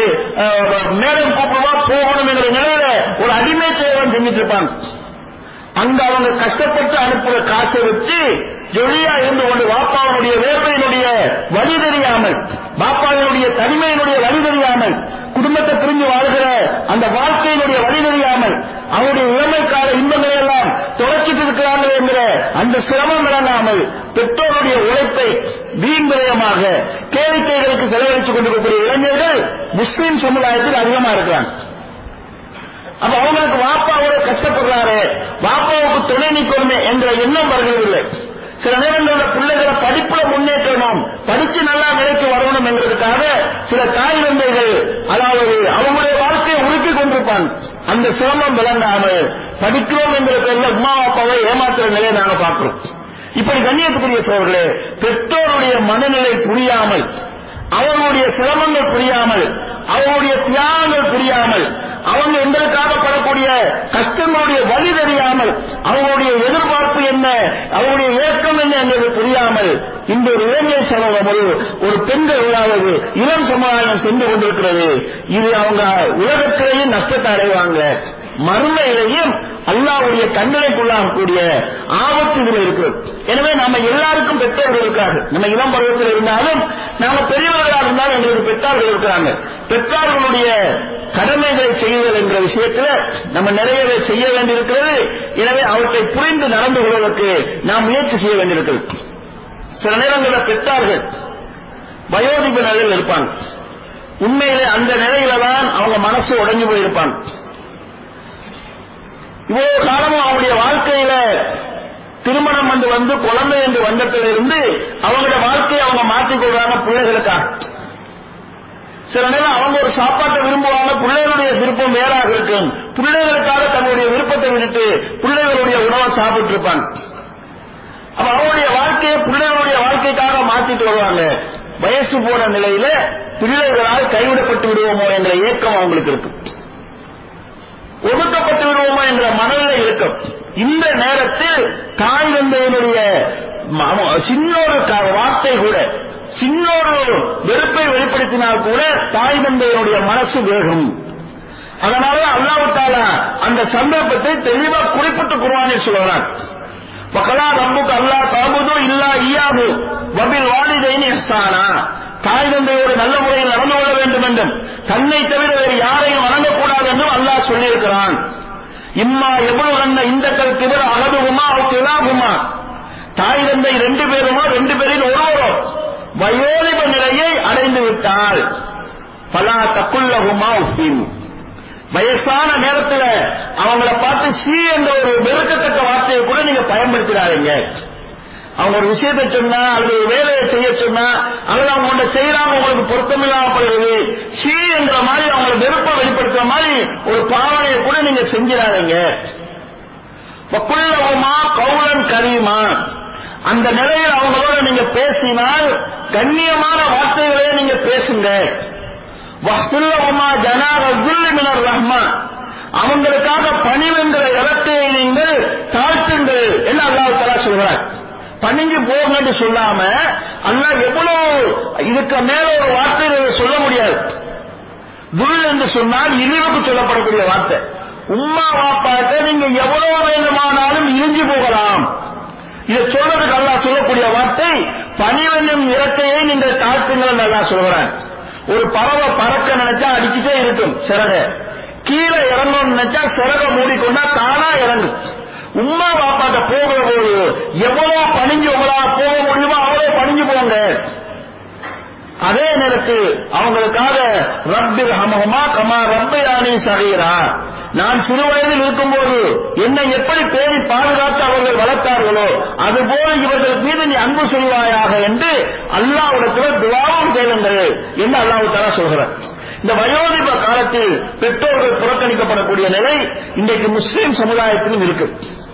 மேடம் கூப்பிடுவா போகணும் என்ற நிலையில ஒரு அடிமை சேவகம் செஞ்சுட்டு இருப்பாங்க. அங்க அவங்க கஷ்டப்பட்டு அனுப்புற காசை வச்சு ஜொலியா இருந்து கொண்டு பாப்பாவினுடைய வேர்வையினுடைய வழி தெரியாமல், பாப்பாவினுடைய தனிமையினுடைய வழி தெரியாமல், குடும்பத்தை பிரிஞ்சு வாழ்கிற அந்த வாழ்க்கையினுடைய வழி தெரியாமல் அவருடைய இளமைக்கால இன்பங்களை எல்லாம் தொலைச்சிட்டு இருக்கிறார்கள் என்கிற அந்த சிரமம் விளங்காமல் பெற்றோருடைய உழைப்பை வீண்விரயமாக கேளிக்கைகளுக்கு செலவழித்துக் கொண்டிருக்கக்கூடிய இளைஞர்கள் முஸ்லிம் சமுதாயத்தில் அதிகமா இருக்கிறாங்க. அப்ப அவங்களுக்கு வாப்பாவோட கஷ்டப்படுறாரு, வாப்பாவுக்கு துணை நிற்கணுமே என்ற எண்ணம் வருவதில்லை. சில நேரங்களில் பிள்ளைகளை படிப்புல முன்னேற்றணும், படிச்சு நல்லா நிலைக்கு வரணும் என்பதற்காக சில தாய் தந்தைகள் அதாவது அவங்களுடைய வாழ்க்கையை உருக்கி கொண்டிருப்பாங்க. அந்த சிரமம் விளங்காமல் படிக்கிறோம் என்ற பேர்ல உமா அப்பாவை ஏமாற்றுற நிலையை நாங்க பார்க்கிறோம். இப்படி கண்ணியத்துக்குரிய சோழர்களே, பெற்றோருடைய மனநிலை புரியாமல், அவர்களுடைய சிரமங்கள் புரியாமல், அவர்களுடைய தியாகங்கள் புரியாமல், அவங்க எங்களுக்காக படக்கூடிய கஷ்டங்களுடைய வழி தெரியாமல், அவங்களுடைய எதிர்பார்ப்பு என்ன, அவங்களுடைய ஏக்கம் என்ன என்பது புரியாமல் இந்த ஒரு இளைஞர் சமூகம் ஒரு ஒரு பெண்கள் அதாவது இளம் சமுதாயம் சென்று கொண்டிருக்கிறது. இது அவங்க உலகத்திலேயும் நஷ்டத்தை அடைவாங்க, மறுமையிலேயும் அல்லாஹ்வுடைய கண்டனைக்குள்ளாகக்கூடிய ஆபத்து இதில் இருக்கிறது. எனவே நம்ம எல்லாருக்கும் பெற்றோர்கள் இருக்காங்க. நம்ம இளம் பருவத்தில் இருந்தாலும் நாம பெரியவர்களாக இருந்தாலும் எங்களுக்கு பெற்றார்கள் இருக்கிறாங்க. பெற்றார்களுடைய கடமைகளை செய்வது என்ற விஷயத்துல நம்ம நிறையவே செய்ய வேண்டியிருக்கிறது. எனவே அவற்றை புரிந்து நடந்து கொள்வதற்கு நாம் முயற்சி செய்ய வேண்டியிருக்கிறது. சில நேரங்களில் பெற்றார்கள் வயோதிப நிலையில் இருப்பாங்க. உண்மையிலே அந்த நிலையில தான் அவங்க மனசு உடைஞ்சு போயிருப்பாங்க. இவ்வளவு காலமும் அவங்களுடைய வாழ்க்கையில திருமணம் வந்து வந்து குழந்தை என்று வந்ததிலிருந்து அவங்களுடைய வாழ்க்கையை அவங்க மாற்றிக்கொள்றாங்க பிள்ளைகளுக்காக. சில நேரம் அவங்க ஒரு சாப்பாட்டை விரும்புவாங்க, பிள்ளைகளுடைய விருப்பம் வேறாக இருக்கும். பிள்ளைகளுக்காக தன்னுடைய விருப்பத்தை விட்டுட்டு பிள்ளைகளுடைய உணவை சாப்பிட்டு இருப்பாங்க. அப்ப அவங்களுடைய வாழ்க்கையை பிள்ளைகளுடைய வாழ்க்கைக்காக மாற்றிட்டு வருவாங்க. வயசு போன நிலையில பிள்ளைகளால் கைவிடப்பட்டு விடுவோமோ என்ற ஏக்கம் அவங்களுக்கு இருக்கும், ஒதுக்கப்பட்டு விடுவோமோ என்ற மனநிலை இருக்கும். இந்த நேரத்தில் தாய் தந்தையினுடைய சின்னொரு வார்த்தை கூட, சின்னொரு வெறுப்பை வெளிப்படுத்தினால் கூட தாய் தந்தையினுடைய மனசு வேகும். அதனால அல்லாஹ் தஆலா அந்த சந்தர்ப்பத்தை தெளிவாக குறிப்பிட்டு குர்ஆனில் சொல்கிறார். வகலா ரப்புக அல்லா தஅபுது இல்லா இய்யாஹு வபில் வாலிதைனி இஹ்சானா. தாய் தந்தையோடு நல்ல முறையில் நடந்து கொள்ள வேண்டும் என்றும் தன்னை தவிர வேறு யாரையும் வணங்கக்கூடாது என்றும் அல்லாஹ் சொல்லியிருக்கிறான். இம்மா எவ்வளவு இந்த கல்கிபர அகதுகுமா கிலாகுமா, தாய் தந்தை ரெண்டு பேருமோ ரெண்டு பேரில் ஒருவரோ வயோதிப நிலையை அடைந்து விட்டால் பலா தக்குல்லகுமா உஃபின், வயசான நேரத்தில் அவங்கள பார்த்து சி என்ற ஒரு வெறுக்கத்தக்க வார்த்தையை கூட நீங்க பயன்படுத்திடாதீங்க. அவங்க ஒரு விஷயத்தை சொன்னா அல்லது ஒரு வேலையை செய்ய சொன்னா அல்லது அவங்க செய்யறாங்க உங்களுக்கு பொருத்தமில்லாமப்படுகிறது சி என்ற மாதிரி அவங்களை வெறுப்பை வெளிப்படுத்துற மாதிரி ஒரு பாவனையை கூட நீங்க செஞ்சிடாதீங்க. வக்குல்லகுமா கௌலன் கரீமா, அந்த நிலையில் அவங்களோட நீங்க பேசினால் கண்ணியமான வார்த்தைகளே நீங்க பேசுங்க. வஹ்துல்லஹுமா ஜனாஹ ஸுல்லி மினர் ரஹ்மா, அவங்களுக்காக பணிவென்ற இலக்கையை நீங்கள் தாழ்த்துங்கள் என்று அல்லாஹ் தஆலா சொல்கிறார். பணிஞ்சு போங்கன்னு சொல்லாம அல்லாஹ் எவ்வளவு இதுக்கு மேல ஒரு வார்த்தை சொல்ல முடியாது. துல் என்று சொன்னால் இழிவுக்கு சொல்லப்படக்கூடிய வார்த்தை. உம்மா வாப்பாட்ட நீங்க எவ்வளவு வேண்டுமானாலும் இழிஞ்சு போகலாம். இதை சொல்றதுக்கு அல்லாஹ் சொல்லக்கூடிய வார்த்தை பணிவென்னும் இறக்கையை நீங்கள் தாழ்த்துங்கள் அல்லாஹ் சொல்கிறான். ஒரு பறவை பறக்க நினைச்சா அடிச்சுட்டே இருக்கும் சிறக, கீழே இறங்கணும்னு நினைச்சா சிறக மூடிக்கொண்டா தானா இறங்கும். உம்மா பாப்பாட்ட போகிற போது எவ்வளவு பணிஞ்சு உங்களால போக முடியுமோ அவ்வளவு பணிஞ்சு போங்க. அதே நேரத்தில் அவங்களுக்காக ரப்பிர் ஹமஹுமா கமா ரப்பயானி சகீரா, நான் சிறு வயதில் இருக்கும்போது என்னை எப்படி பேணி பாதுகாத்து அவர்கள் வளர்த்தார்களோ அதுபோல இவர்கள் மீது நீ அன்பு செய்வாயாக என்று அல்லாஹ்விடத்தில் துஆவும் கேளுங்கள் என்று அல்லாஹ் தஆலா சொல்கிறார். இந்த வயோதிப காலத்தில் பெற்றோர்கள் புறக்கணிக்கப்படக்கூடிய நிலை இன்றைக்கு முஸ்லிம் சமுதாயத்திலும் இருக்கு.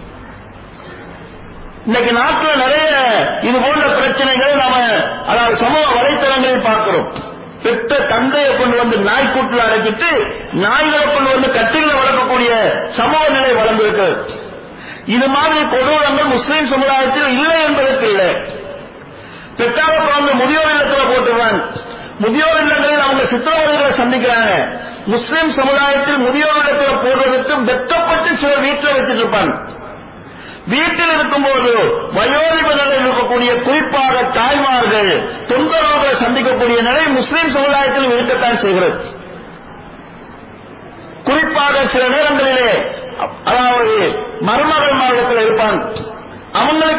இன்னைக்கு நாட்டில் நிறைய இது போன்ற பிரச்சனைகள் நாம அதாவது சமூக வலைத்தளங்களில் பார்க்கிறோம். பெற்ற தந்தையை கொண்டு வந்து நாய்க்கூட்டில் அடைச்சிட்டு நாய்களை கொண்டு வந்து கட்டில வளர்க்கக்கூடிய சமூக நிலை வளர்ந்திருக்கு. இது மாதிரி கொடூரங்கள் முஸ்லிம் சமுதாயத்தில் இல்லை என்பதற்கு இல்லை. பெற்றாக குழந்தை முதியோர் இல்லத்தில் போட்டுருவாங்க. முதியோர் இல்லங்களில் அவங்க சித்திரவதைகளை சந்திக்கிறாங்க. முஸ்லிம் சமுதாயத்தில் முதியோர் இல்லத்தில் போடுறதுக்கு வெட்டப்பட்டு சிலர் வீட்டில் வச்சுட்டு இருப்பாங்க. வீட்டில் இருக்கும்போது வயோதிப நிலையில் இருக்கக்கூடிய குறிப்பாக தாய்மார்கள் தொந்தரவுகளை சந்திக்கக்கூடிய நிலை முஸ்லிம் சமுதாயத்தில் இருக்கத்தான் செய்கிறது. குறிப்பாக சில நேரங்களிலே அதாவது மருமகள் மாநிலத்தில் இருப்பாங்க, அவங்களுக்கு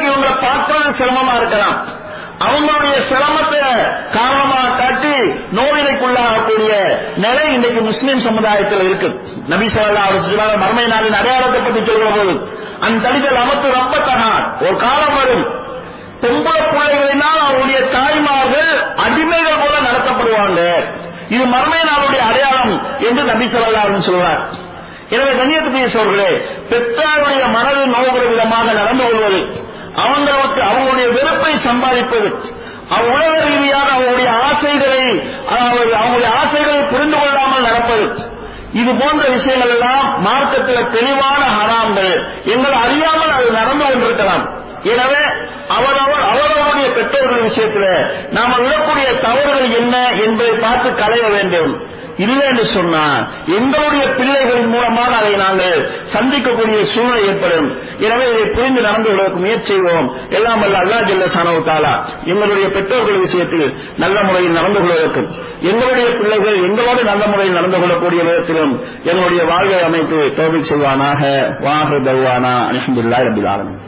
செய்வது சிரமமா இருக்கலாம். அவங்களுடைய சிரமத்தை காரணமாக காட்டி நோவினைக்குள்ளாகக்கூடிய நிலை இன்றைக்கு முஸ்லீம் சமுதாயத்தில் இருக்கு. நபி ஸல்லல்லாஹு அலைஹி வஸல்லம் மறுமை நாளின் அடையாளத்தை பற்றி சொல்கிற போது அந்த தடிகள் அமர்த்து ரப்பத்தனார் ஒரு காலம் வரும், பொம்பளை பிள்ளைகளினால் அவருடைய தாய்மார்கள் அடிமைகள் போல நடத்தப்படுவாங்க. இது மறுமை நாளுடைய அடையாளம் என்று நபி ஸல்லல்லாஹு அலைஹி வஸல்லம் சொல்றார். எனவே கண்ணியத்துக்குரிய சகோதரர்களே, பெற்றாருடைய மனது நோவுகிற விதமாக நடந்து கொள்வது, அவங்களுக்கு அவங்களுடைய வெறுப்பை சம்பாதிப்பது, உலக ரீதியாக அவங்களுடைய ஆசைகளை அவங்களுடைய ஆசைகளை புரிந்து கொள்ளாமல் நடப்பது, இது போன்ற விஷயங்கள் எல்லாம் மார்க்கத்தில் தெளிவான ஹராம்கள். எங்கள் அறியாமல் அது நடந்து கொண்டிருக்கலாம். எனவே அவரவர் அவரவருடைய பெற்றோர்கள் விஷயத்தில் நாம் விடக்கூடிய தவறுகள் என்ன என்பதை பார்த்து களைய வேண்டும். இல்லை என்று சொன்னால் எங்களுடைய பிள்ளைகளின் மூலமாக அதை நாங்கள் சந்திக்கக்கூடிய சூழ்நிலை ஏற்படும். எனவே இதை புரிந்து நடந்து கொள்வதற்கு முயற்சி செய்வோம். எல்லாம் வல்ல அல்லாஹ் ஜல்ல ஷானஹு தஆலா எங்களுடைய பெற்றோர்கள் விஷயத்தில் நல்ல முறையில் நடந்து கொள்வதற்கும், எங்களுடைய பிள்ளைகள் எங்களோடு நல்ல முறையில் நடந்து கொள்ளக்கூடிய விதத்திலும் எங்களுடைய வாழ்வை அமைத்து தௌஃபீக் செய்வானாக. வாஹிரு தஅவானா அல்ஹம்துலில்லாஹி ரப்பில் ஆலமீன்.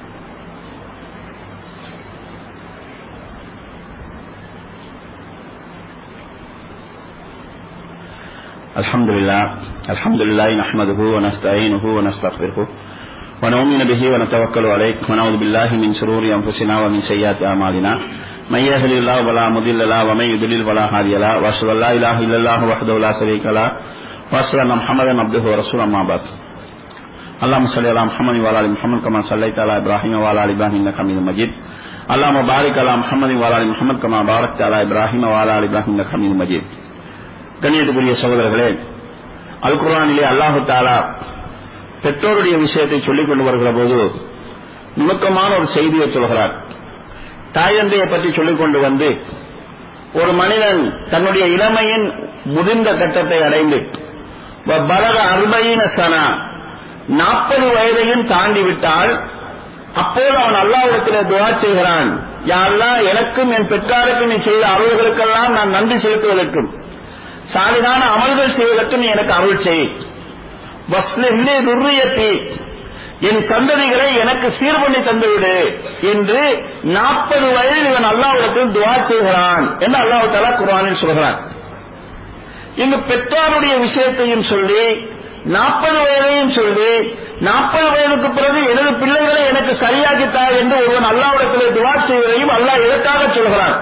الحمد لله الحمد لله نحمده ونستعينه ونستغفره ونؤمن به ونتوكل عليه ونعوذ بالله من شرور انفسنا ومن سيئات اعمالنا من يهده الله فلا مضل له ومن يضلل فلا هادي له واشهد ان لا اله الا الله وحده لا شريك له واشهد ان محمدا عبده ورسوله اما بعد. اللهم صل على محمد وعلى ال محمد كما صليت على ابراهيم وعلى ال ابراهيم انك حميد مجيد. اللهم بارك على محمد وعلى ال محمد كما باركت على ابراهيم وعلى ال ابراهيم انك حميد مجيد. கண்ணியத்துக்குரிய சகோதரர்களே, அல் குர்ஆனிலே அல்லாஹ் தஆலா பெற்றோருடைய விஷயத்தை சொல்லிக் கொண்டு வருகிற போது நுணுக்கமான ஒரு செய்தியை சொல்கிறார். தாய் தந்தையை பற்றி சொல்லிக் கொண்டு வந்து ஒரு மனிதன் தன்னுடைய இளமையின் முதிர்ந்த கட்டத்தை அடைந்து பலக அறுபையின சனா நாற்பது வயதையும் தாண்டிவிட்டால் அப்போது அவன் அல்லாஹ்விடத்தில் துஆ செய்கிறான், யா அல்லாஹ், எனக்கும் என் பெற்றாருக்கும் நீ செய்த அருள்களுக்கெல்லாம் நான் நன்றி செலுத்துவதற்கும் சாலிகான அமல்கள் செய்வதற்கும் எனக்கு அருள் செய். வஸ்லிஹ்லி துர்ரியத்தி, என் சந்ததிகளை எனக்கு சீர் பண்ணி தந்துவிடு என்று நாற்பது வயதில் இவன் அல்லாஹ்விடத்தில் துஆ செய்கிறான் என்று அல்லாஹ் தஆலா குர்ஆனில் சொல்கிறான். இங்கு பெற்றாருடைய விஷயத்தையும் சொல்லி நாற்பது வயதையும் சொல்லி நாற்பது வயதுக்கு பிறகு எனது பிள்ளைகளை எனக்கு சரியாக்கித்தார் என்று ஒருவன் அல்லாஹ்விடத்தில் துஆ செய்வதையும் அல்லாஹ் எதற்காக சொல்கிறான்?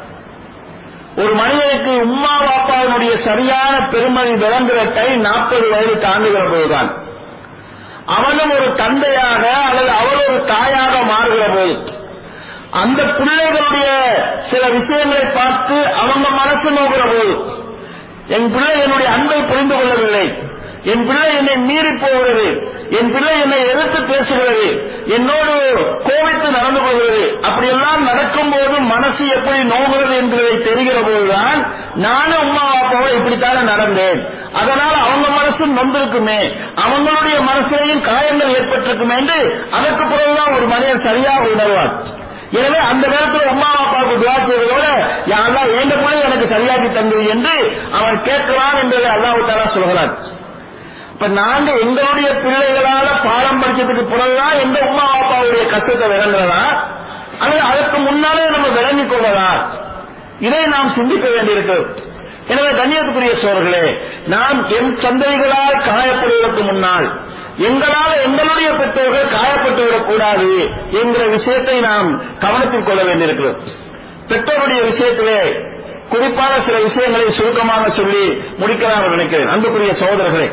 ஒரு மனிதனுக்கு உம்மா பாப்பாவினுடைய சரியான பெருமதி விளங்குகிற கை நாற்பது வயது தாண்டுகிற போதுதான். அவனும் ஒரு தந்தையாக அல்லது அவள் ஒரு தாயாக மாறுகிற போது அந்த பிள்ளைகளுடைய சில விஷயங்களை பார்த்து அவங்க மனசு நோக்கிற போது, என் பிள்ளை என்னுடைய அன்பை புரிந்து கொள்ளவில்லை, என் பிள்ளை என்னை மீறி போகிறது, என் பிள்ளை என்னை எதிர்த்து பேசுகிறது, என்னோடு கோபித்து நடந்து கொள்கிறது, அப்படியெல்லாம் நடக்கும் போது மனசு எப்படி நோகிறது என்பதை தெரிகிற போதுதான் நானும் உம்மா அப்பாவோட இப்படித்தானே நடந்தேன், அதனால் அவங்க மனசும் நொந்திருக்குமே, அவங்களுடைய மனசிலையும் காயங்கள் ஏற்பட்டிருக்குமே என்று அதற்கு பிறகுதான் ஒரு மனிதன் சரியாக உணர்வார். எனவே அந்த நேரத்தில் உம்மா அப்பாவுக்கு துஆ செய்வதோட யா அல்லாஹ், எந்த பிள்ளை எனக்கு சரியாக்கி தந்தது என்று அவன் கேட்கிறான் என்பதை அல்லாஹ் தஆலா சொல்கிறான். இப்ப நாங்க எங்களுடைய பிள்ளைகளால பாடம் படிச்சதுக்கு பிறகுதான் எந்த உம்மா அப்பாவுடைய கஷ்டத்தை விளங்குறதா அல்லது அதற்கு முன்னாலே நம்ம விளங்கிக் கொள்வதா, இதை நாம் சிந்திக்க வேண்டியிருக்கு. எனவே கண்ணியத்துக்குரிய சோழர்களே, நாம் என் சந்ததிகளால் காயப்படுவதற்கு முன்னால் எங்களால் எங்களுடைய பெற்றோர்கள் காயப்பட்டுவிடக் கூடாது என்கிற விஷயத்தை நாம் கவனத்தில் கொள்ள வேண்டியிருக்கிறோம். பெற்றோருடைய விஷயத்திலே குறிப்பான சில விஷயங்களை சுருக்கமாக சொல்லி முடிக்கலாம் நினைக்கிறேன். அன்புக்குரிய சகோதரர்களே,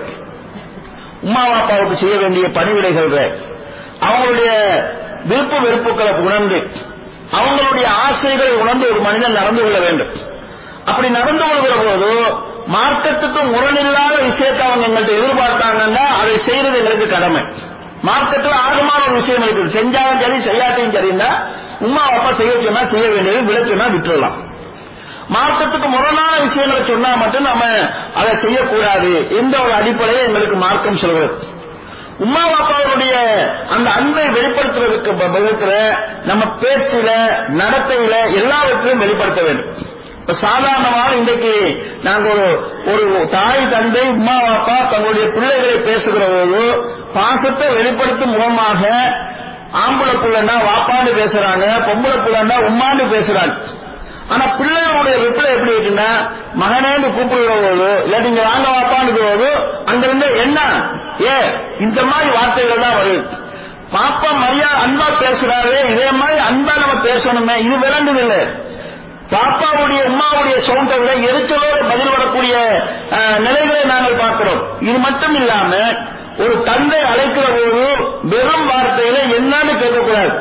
உம்மா அப்பாவுக்கு செய்ய வேண்டிய பணிவிடைகள், அவங்களுடைய விருப்பு வெறுப்புகளை உணர்ந்து அவங்களுடைய ஆசைகளை உணர்ந்து ஒரு மனிதன் நடந்து கொள்ள வேண்டும். அப்படி நடந்து கொள்கிற போது மார்க்கத்துக்கு முரணில்லாத விஷயத்தை அவங்க எங்கள்கிட்ட எதிர்பார்த்தாங்கன்னா அதை செய்யறது எங்களுக்கு கடமை. மார்க்கத்தில் ஆகமான ஒரு விஷயம் இருக்குது, செஞ்சாலும் சரி செய்யாட்டையும் சரின்னா உம்மா அப்பா செய்ய சொன்னா செய்ய வேண்டியது, விளக்குனா விட்டுடலாம். மார்க்கத்துக்கு முரணான விஷயங்களை சொன்னா மட்டும் நம்ம அதை செய்யக்கூடாது என்ற ஒரு அடிப்படையை எங்களுக்கு மார்க்கம் சொல்கிறது. உம்மா அப்பாவுடைய அந்த அன்பை வெளிப்படுத்துவதற்கு விதத்துல நம்ம பேச்சில நடத்தையில எல்லாவற்றையும் வெளிப்படுத்த வேண்டும். இப்ப சாதாரணமாக இன்றைக்கு நாங்க ஒரு ஒரு தாய் தந்தை உம்மா அப்பா தங்களுடைய பிள்ளைகளை பேசுகிற போது பாசத்தை வெளிப்படுத்தும் முகமாக ஆம்பளை புள்ளன்னா வாப்பான்னு பேசுறாங்க, பொம்பளை புள்ளன்னா உம்மான்னு பேசுறாங்க. ஆனா பிள்ளைகளுடைய ரிப்ளை எப்படி இருக்குன்னா மகனேன்னு கூப்பிடுற போது இல்லாட்டி இங்க வாங்க வாப்பான்னு போது அங்கிருந்து என்ன ஏ இந்த மாதிரி வார்த்தைகள் தான் வருது. பாப்பா மரியாதை அன்பா பேசுறாரு, இதே மாதிரி அன்பா நம்ம பேசணுமே, இது விளங்குது இல்லை. பாப்பாவுடைய உமாவுடைய சவுண்டை விட எரிச்சலோடு பதில் வரக்கூடிய நிலைகளை நாங்கள் பார்க்கிறோம். இது மட்டும் இல்லாம ஒரு தந்தை அழைக்கிற போது வெறும் வார்த்தையில என்னன்னு கேட்கக்கூடாது,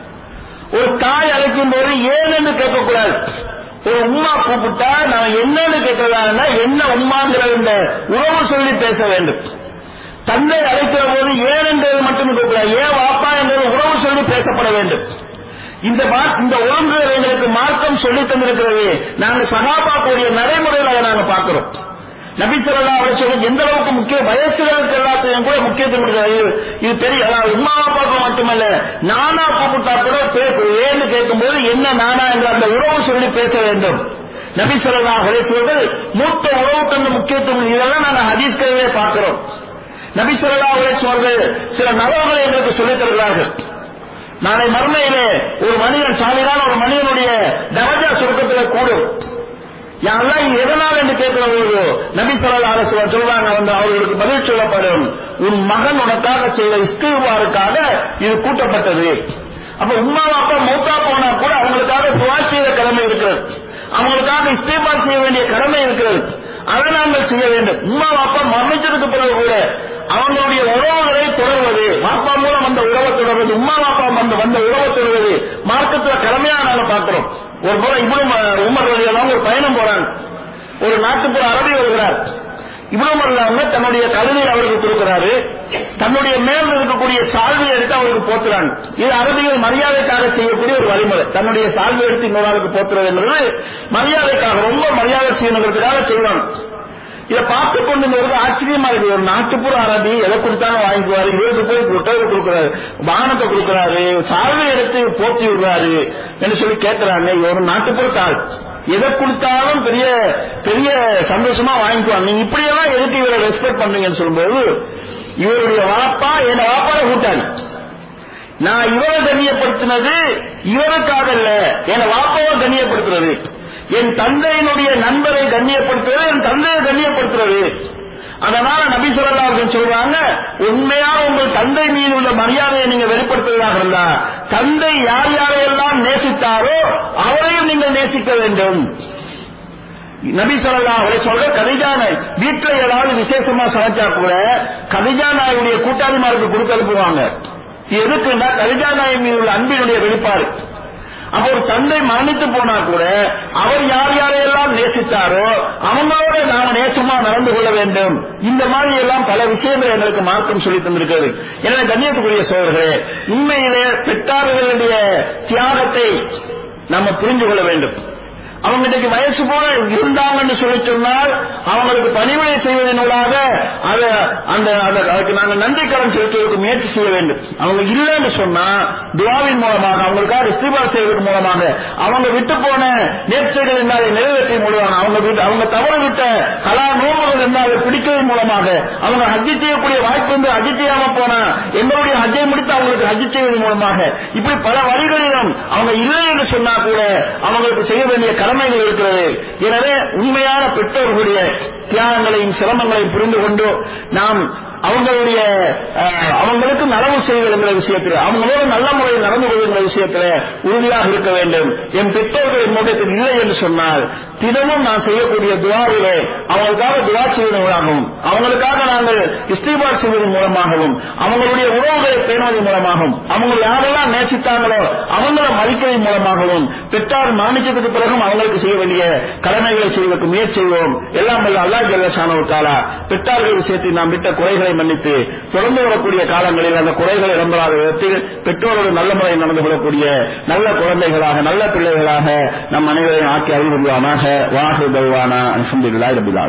ஒரு தாய் அழைக்கும் போது ஏன் என்று கேட்கக்கூடாது. ஒரு உம்மா கூப்பிட்டா நான் என்னன்னு கேட்கிறதா என்ன உம்மாங்கிற இந்த உறவு சொல்லி பேச வேண்டும். தந்தை அழைக்கிற போது ஏன் என்றது மட்டும் கேட்கக்கூடாது, ஏன் வாப்பா என்றது உறவு சொல்லி பேசப்பட வேண்டும். இந்த இந்த ஒழுங்குகளை எங்களுக்கு மார்க்கம் சொல்லி தந்திருக்கிறது. நாங்கள் சகாபாக்குடைய நடைமுறையில் அதை நாங்கள் பார்க்கிறோம். நபி ஸல்லல்லாஹு அலைஹி வஸல்லம் எந்த அளவுக்கு முக்கிய வயசுகளுக்கு எல்லாத்தையும் கூட முக்கியத்துவம் கொடுக்கிறார். இது பெரிய அதாவது உம்மா அப்பாவுக்கு மட்டுமல்ல, நானா கூப்பிட்டா கூட ஏன்னு கேட்கும் போது என்ன நானா என்ற அந்த உறவு சொல்லி பேச வேண்டும். நபி ஸல்லல்லாஹு அலைஹி வஸல்லம் மூத்த உறவுக்கு அந்த முக்கியத்துவம் இதெல்லாம் நாங்கள் ஹதீஸ்களிலே பார்க்கிறோம். நபி ஸல்லல்லாஹு அலைஹி வஸல்லம் சில நலவுகளை எங்களுக்கு சொல்லித் தருகிறார்கள். நாளை மறுமையிலே ஒரு மனிதன் சாலிரான ஒரு மனிதனுடைய தரஜா சுருக்கத்தில் கூடும். யாரெல்லாம் இது எதனால் என்று கேட்கிற போது நபி ஸல்லல்லாஹு அலைஹி வஸல்லம் சொல்றாங்க, வந்து அவர்களுக்கு பதில் சொல்லப்படும், உன் மகன் உனக்காக செய்த இஸ்திக்பாருக்காக இது கூட்டப்பட்டது. அப்ப உம்மா அப்பா மௌத்தா போனா கூட அவங்களுக்காக துஆ செய்த கடமை இருக்கிறது, அவங்களுக்காக இஸ்திக்பார் செய்ய வேண்டிய கடமை இருக்கிறது. அதை நாங்கள் செய்ய வேண்டும். உம்மா அப்பா மரணிச்சதுக்கு பிறகு கூட அவங்களுடைய உறவுகளை தொடர்வது, வாப்பா மூலம் அந்த உறவை தொடர்வது, உம்மா வாப்பா வந்த வந்த உறவை தொடர்வது மார்க்கத்தில் கடமையா நாங்கள் பார்க்கிறோம். ஒரு முறை இவ்வளவு உமர் ரலியல்லாஹு ஒரு பயணம் போறாங்க. ஒரு நாட்டுப்புற அரபி வருகிறார். இவ்வளவு அவங்க தன்னுடைய கழுதை அவருக்கு கொடுக்கிறாரு, தன்னுடைய மேல் இருக்கக்கூடிய சால்வை எடுத்து அவருக்கு போத்துறாங்க. இது அரபிகள் மரியாதைக்காக செய்யக்கூடிய ஒரு வழிமுறை. தன்னுடைய சால்வை எடுத்து இன்னொரு ஆளுக்கு போத்துறது என்பது மரியாதைக்காக, ரொம்ப மரியாதை செய்யணுங்கிறதுக்காக செய்வாங்க. இதை பார்த்து கொண்டு ஆச்சரியமா இருக்கு. ஒரு நாட்டுப்புற அரபி எதை கொடுத்தாலும் வாங்கிக்குவாரு, இவருக்கு போய் புத்தகத்தை கொடுக்கிறாரு, வாகனத்தை கொடுக்கிறாரு, சால்வை எடுத்து போத்தி விடுறாரு என்று சொல்லி கேட்கிறாங்க. ஒரு நாட்டுப்புற தாள் எதை கொடுத்தாலும் பெரிய பெரிய சந்தோஷமா வாங்கிக்குவாங்க. நீங்க இப்படியெல்லாம் எதுக்கு இவரை ரெஸ்பெக்ட் பண்றீங்கன்னு சொல்லும்போது, இவருடைய வாப்பா என்ன வாப்பாவை கூட்டாங்க, நான் இவரை கண்ணியப்படுத்தினது இவருக்காக இல்ல, என் வாப்பாவை கண்ணியப்படுத்துறது, என் தந்தையினுடைய நண்பரை கண்ணியப்படுத்துறது, என் தந்தையை கண்ணியப்படுத்துறது. அதனால நபி ஸல்லல்லாஹு அலைஹி வஸல்லம் சொல்றாங்க, உண்மையா உங்கள் தந்தை மீது உள்ள மரியாதையை நீங்க வெளிப்படுத்துவதாக இருந்தா தந்தை யார் யாரையெல்லாம் நேசித்தாரோ அவரையும் நீங்கள் நேசிக்க வேண்டும். நபி ஸல்லல்லாஹு அலைஹி வஸல்லம் சொல்ற கதிஜா நாய் வீட்டுல ஏதாவது விசேஷமா சமைச்சா கூட கதிஜா நாயுடைய கூட்டாளிமாருக்கு கொடுத்து அனுப்புவாங்க. எதுக்குன்னா கதிஜா நாய் மீது உள்ள அன்பினுடைய வெளிப்பாடு. அப்ப ஒரு தந்தை மரணித்து போனா கூட அவர் யார் யாரையெல்லாம் நேசித்தாரோ அவங்களோட நாம நேசமா நடந்து கொள்ள வேண்டும். இந்த மாதிரி எல்லாம் பல விஷயங்கள் எங்களுக்கு மார்க்கம் சொல்லி தந்திருக்கிறது. எனவே கண்ணியத்துக்குரிய சோழர்களே, உண்மையிலே பெற்றார்களுடைய தியாகத்தை நம்ம புரிந்து கொள்ள வேண்டும். அவங்க இன்னைக்கு வயசு போல இருந்தாங்கன்னு சொல்லி சொன்னால் அவங்களுக்கு பணிவிடை செய்வதனால அதை அந்த அதுக்கு நாங்கள் நன்றி கடன் செலுத்துவதற்கு முயற்சி செய்ய வேண்டும். அவங்க இல்லைன்னு சொன்னா துஆவின் மூலமாக அவங்களுக்காக இஸ்திக்பார் செய்வதன் மூலமாக அவங்க விட்டு போன நேர்ச்சைகள் இருந்தால் நிறைவேற்றி மூலமாக அவங்க விட்டு அவங்க தவறு விட்ட கலா நோம்புகள் இருந்தால் பிடிக்கிறதன் மூலமாக அவங்க ஹஜ்ஜி செய்யக்கூடிய வாய்ப்பு வந்து ஹஜ்ஜி செய்யாம போனா எங்களுடைய ஹஜ்ஜை முடித்து அவங்களுக்கு ஹஜ்ஜி செய்வதன் மூலமாக இப்படி பல வழிகளிலும் அவங்க இல்லை என்று சொன்னா கூட அவங்களுக்கு செய்ய வேண்டிய கடமைகள் இருக்கிறது. எனவே உண்மையான பெற்றோர்களுடைய தியாகங்களையும் சிரமங்களையும் புரிந்து கொண்டு நாம் அவங்களுடைய அவங்களுக்கு நலவு செய்வது என்ற விஷயத்தில் அவங்களோட நல்ல முறையில் நடந்து கொள்கின்ற விஷயத்தில் உறுதியாக இருக்க வேண்டும். என் பெற்றோர்கள் என்னுடைய இல்லை என்று சொன்னால் தினமும் நான் செய்யக்கூடிய துஆவிலே அவங்களுக்காக துஆ செய்வதன் அவங்களுக்காக நாங்கள் இஸ்திக்பார் செய்வதன் மூலமாகவும் அவங்களுடைய உறவுகளை பேணுவதன் மூலமாகவும் அவங்க யாரெல்லாம் நேசித்தாங்களோ அவங்களை மதிப்பதன் மூலமாகவும் பெற்றார் மரணிச்சதுக்கு பிறகும் அவங்களுக்கு செய்ய வேண்டிய கடமைகளை செய்வதற்கு முயற்சி செய்வோம். எல்லாம் வல்ல அல்லாஹ் ஜல்ல ஷானஹு வ தஆலா பெற்றார்கள் விஷயத்தில் நாம் விட்ட குறைகளை மன்னித்து தொடர்ந்து வரக்கூடிய காலங்களில் அந்த குறைகளை இடம்பெறாத விதத்தில் பெற்றோரோடு நல்ல முறையில் நடந்து கொள்ளக்கூடிய நல்ல குழந்தைகளாக நல்ல பிள்ளைகளாக நம் அனைவரையும் ஆக்கி அருள் புரிவானாக. வாஹிரு தஅவானா அல்ஹம்துலில்லாஹி ரப்பில் ஆலமீன்.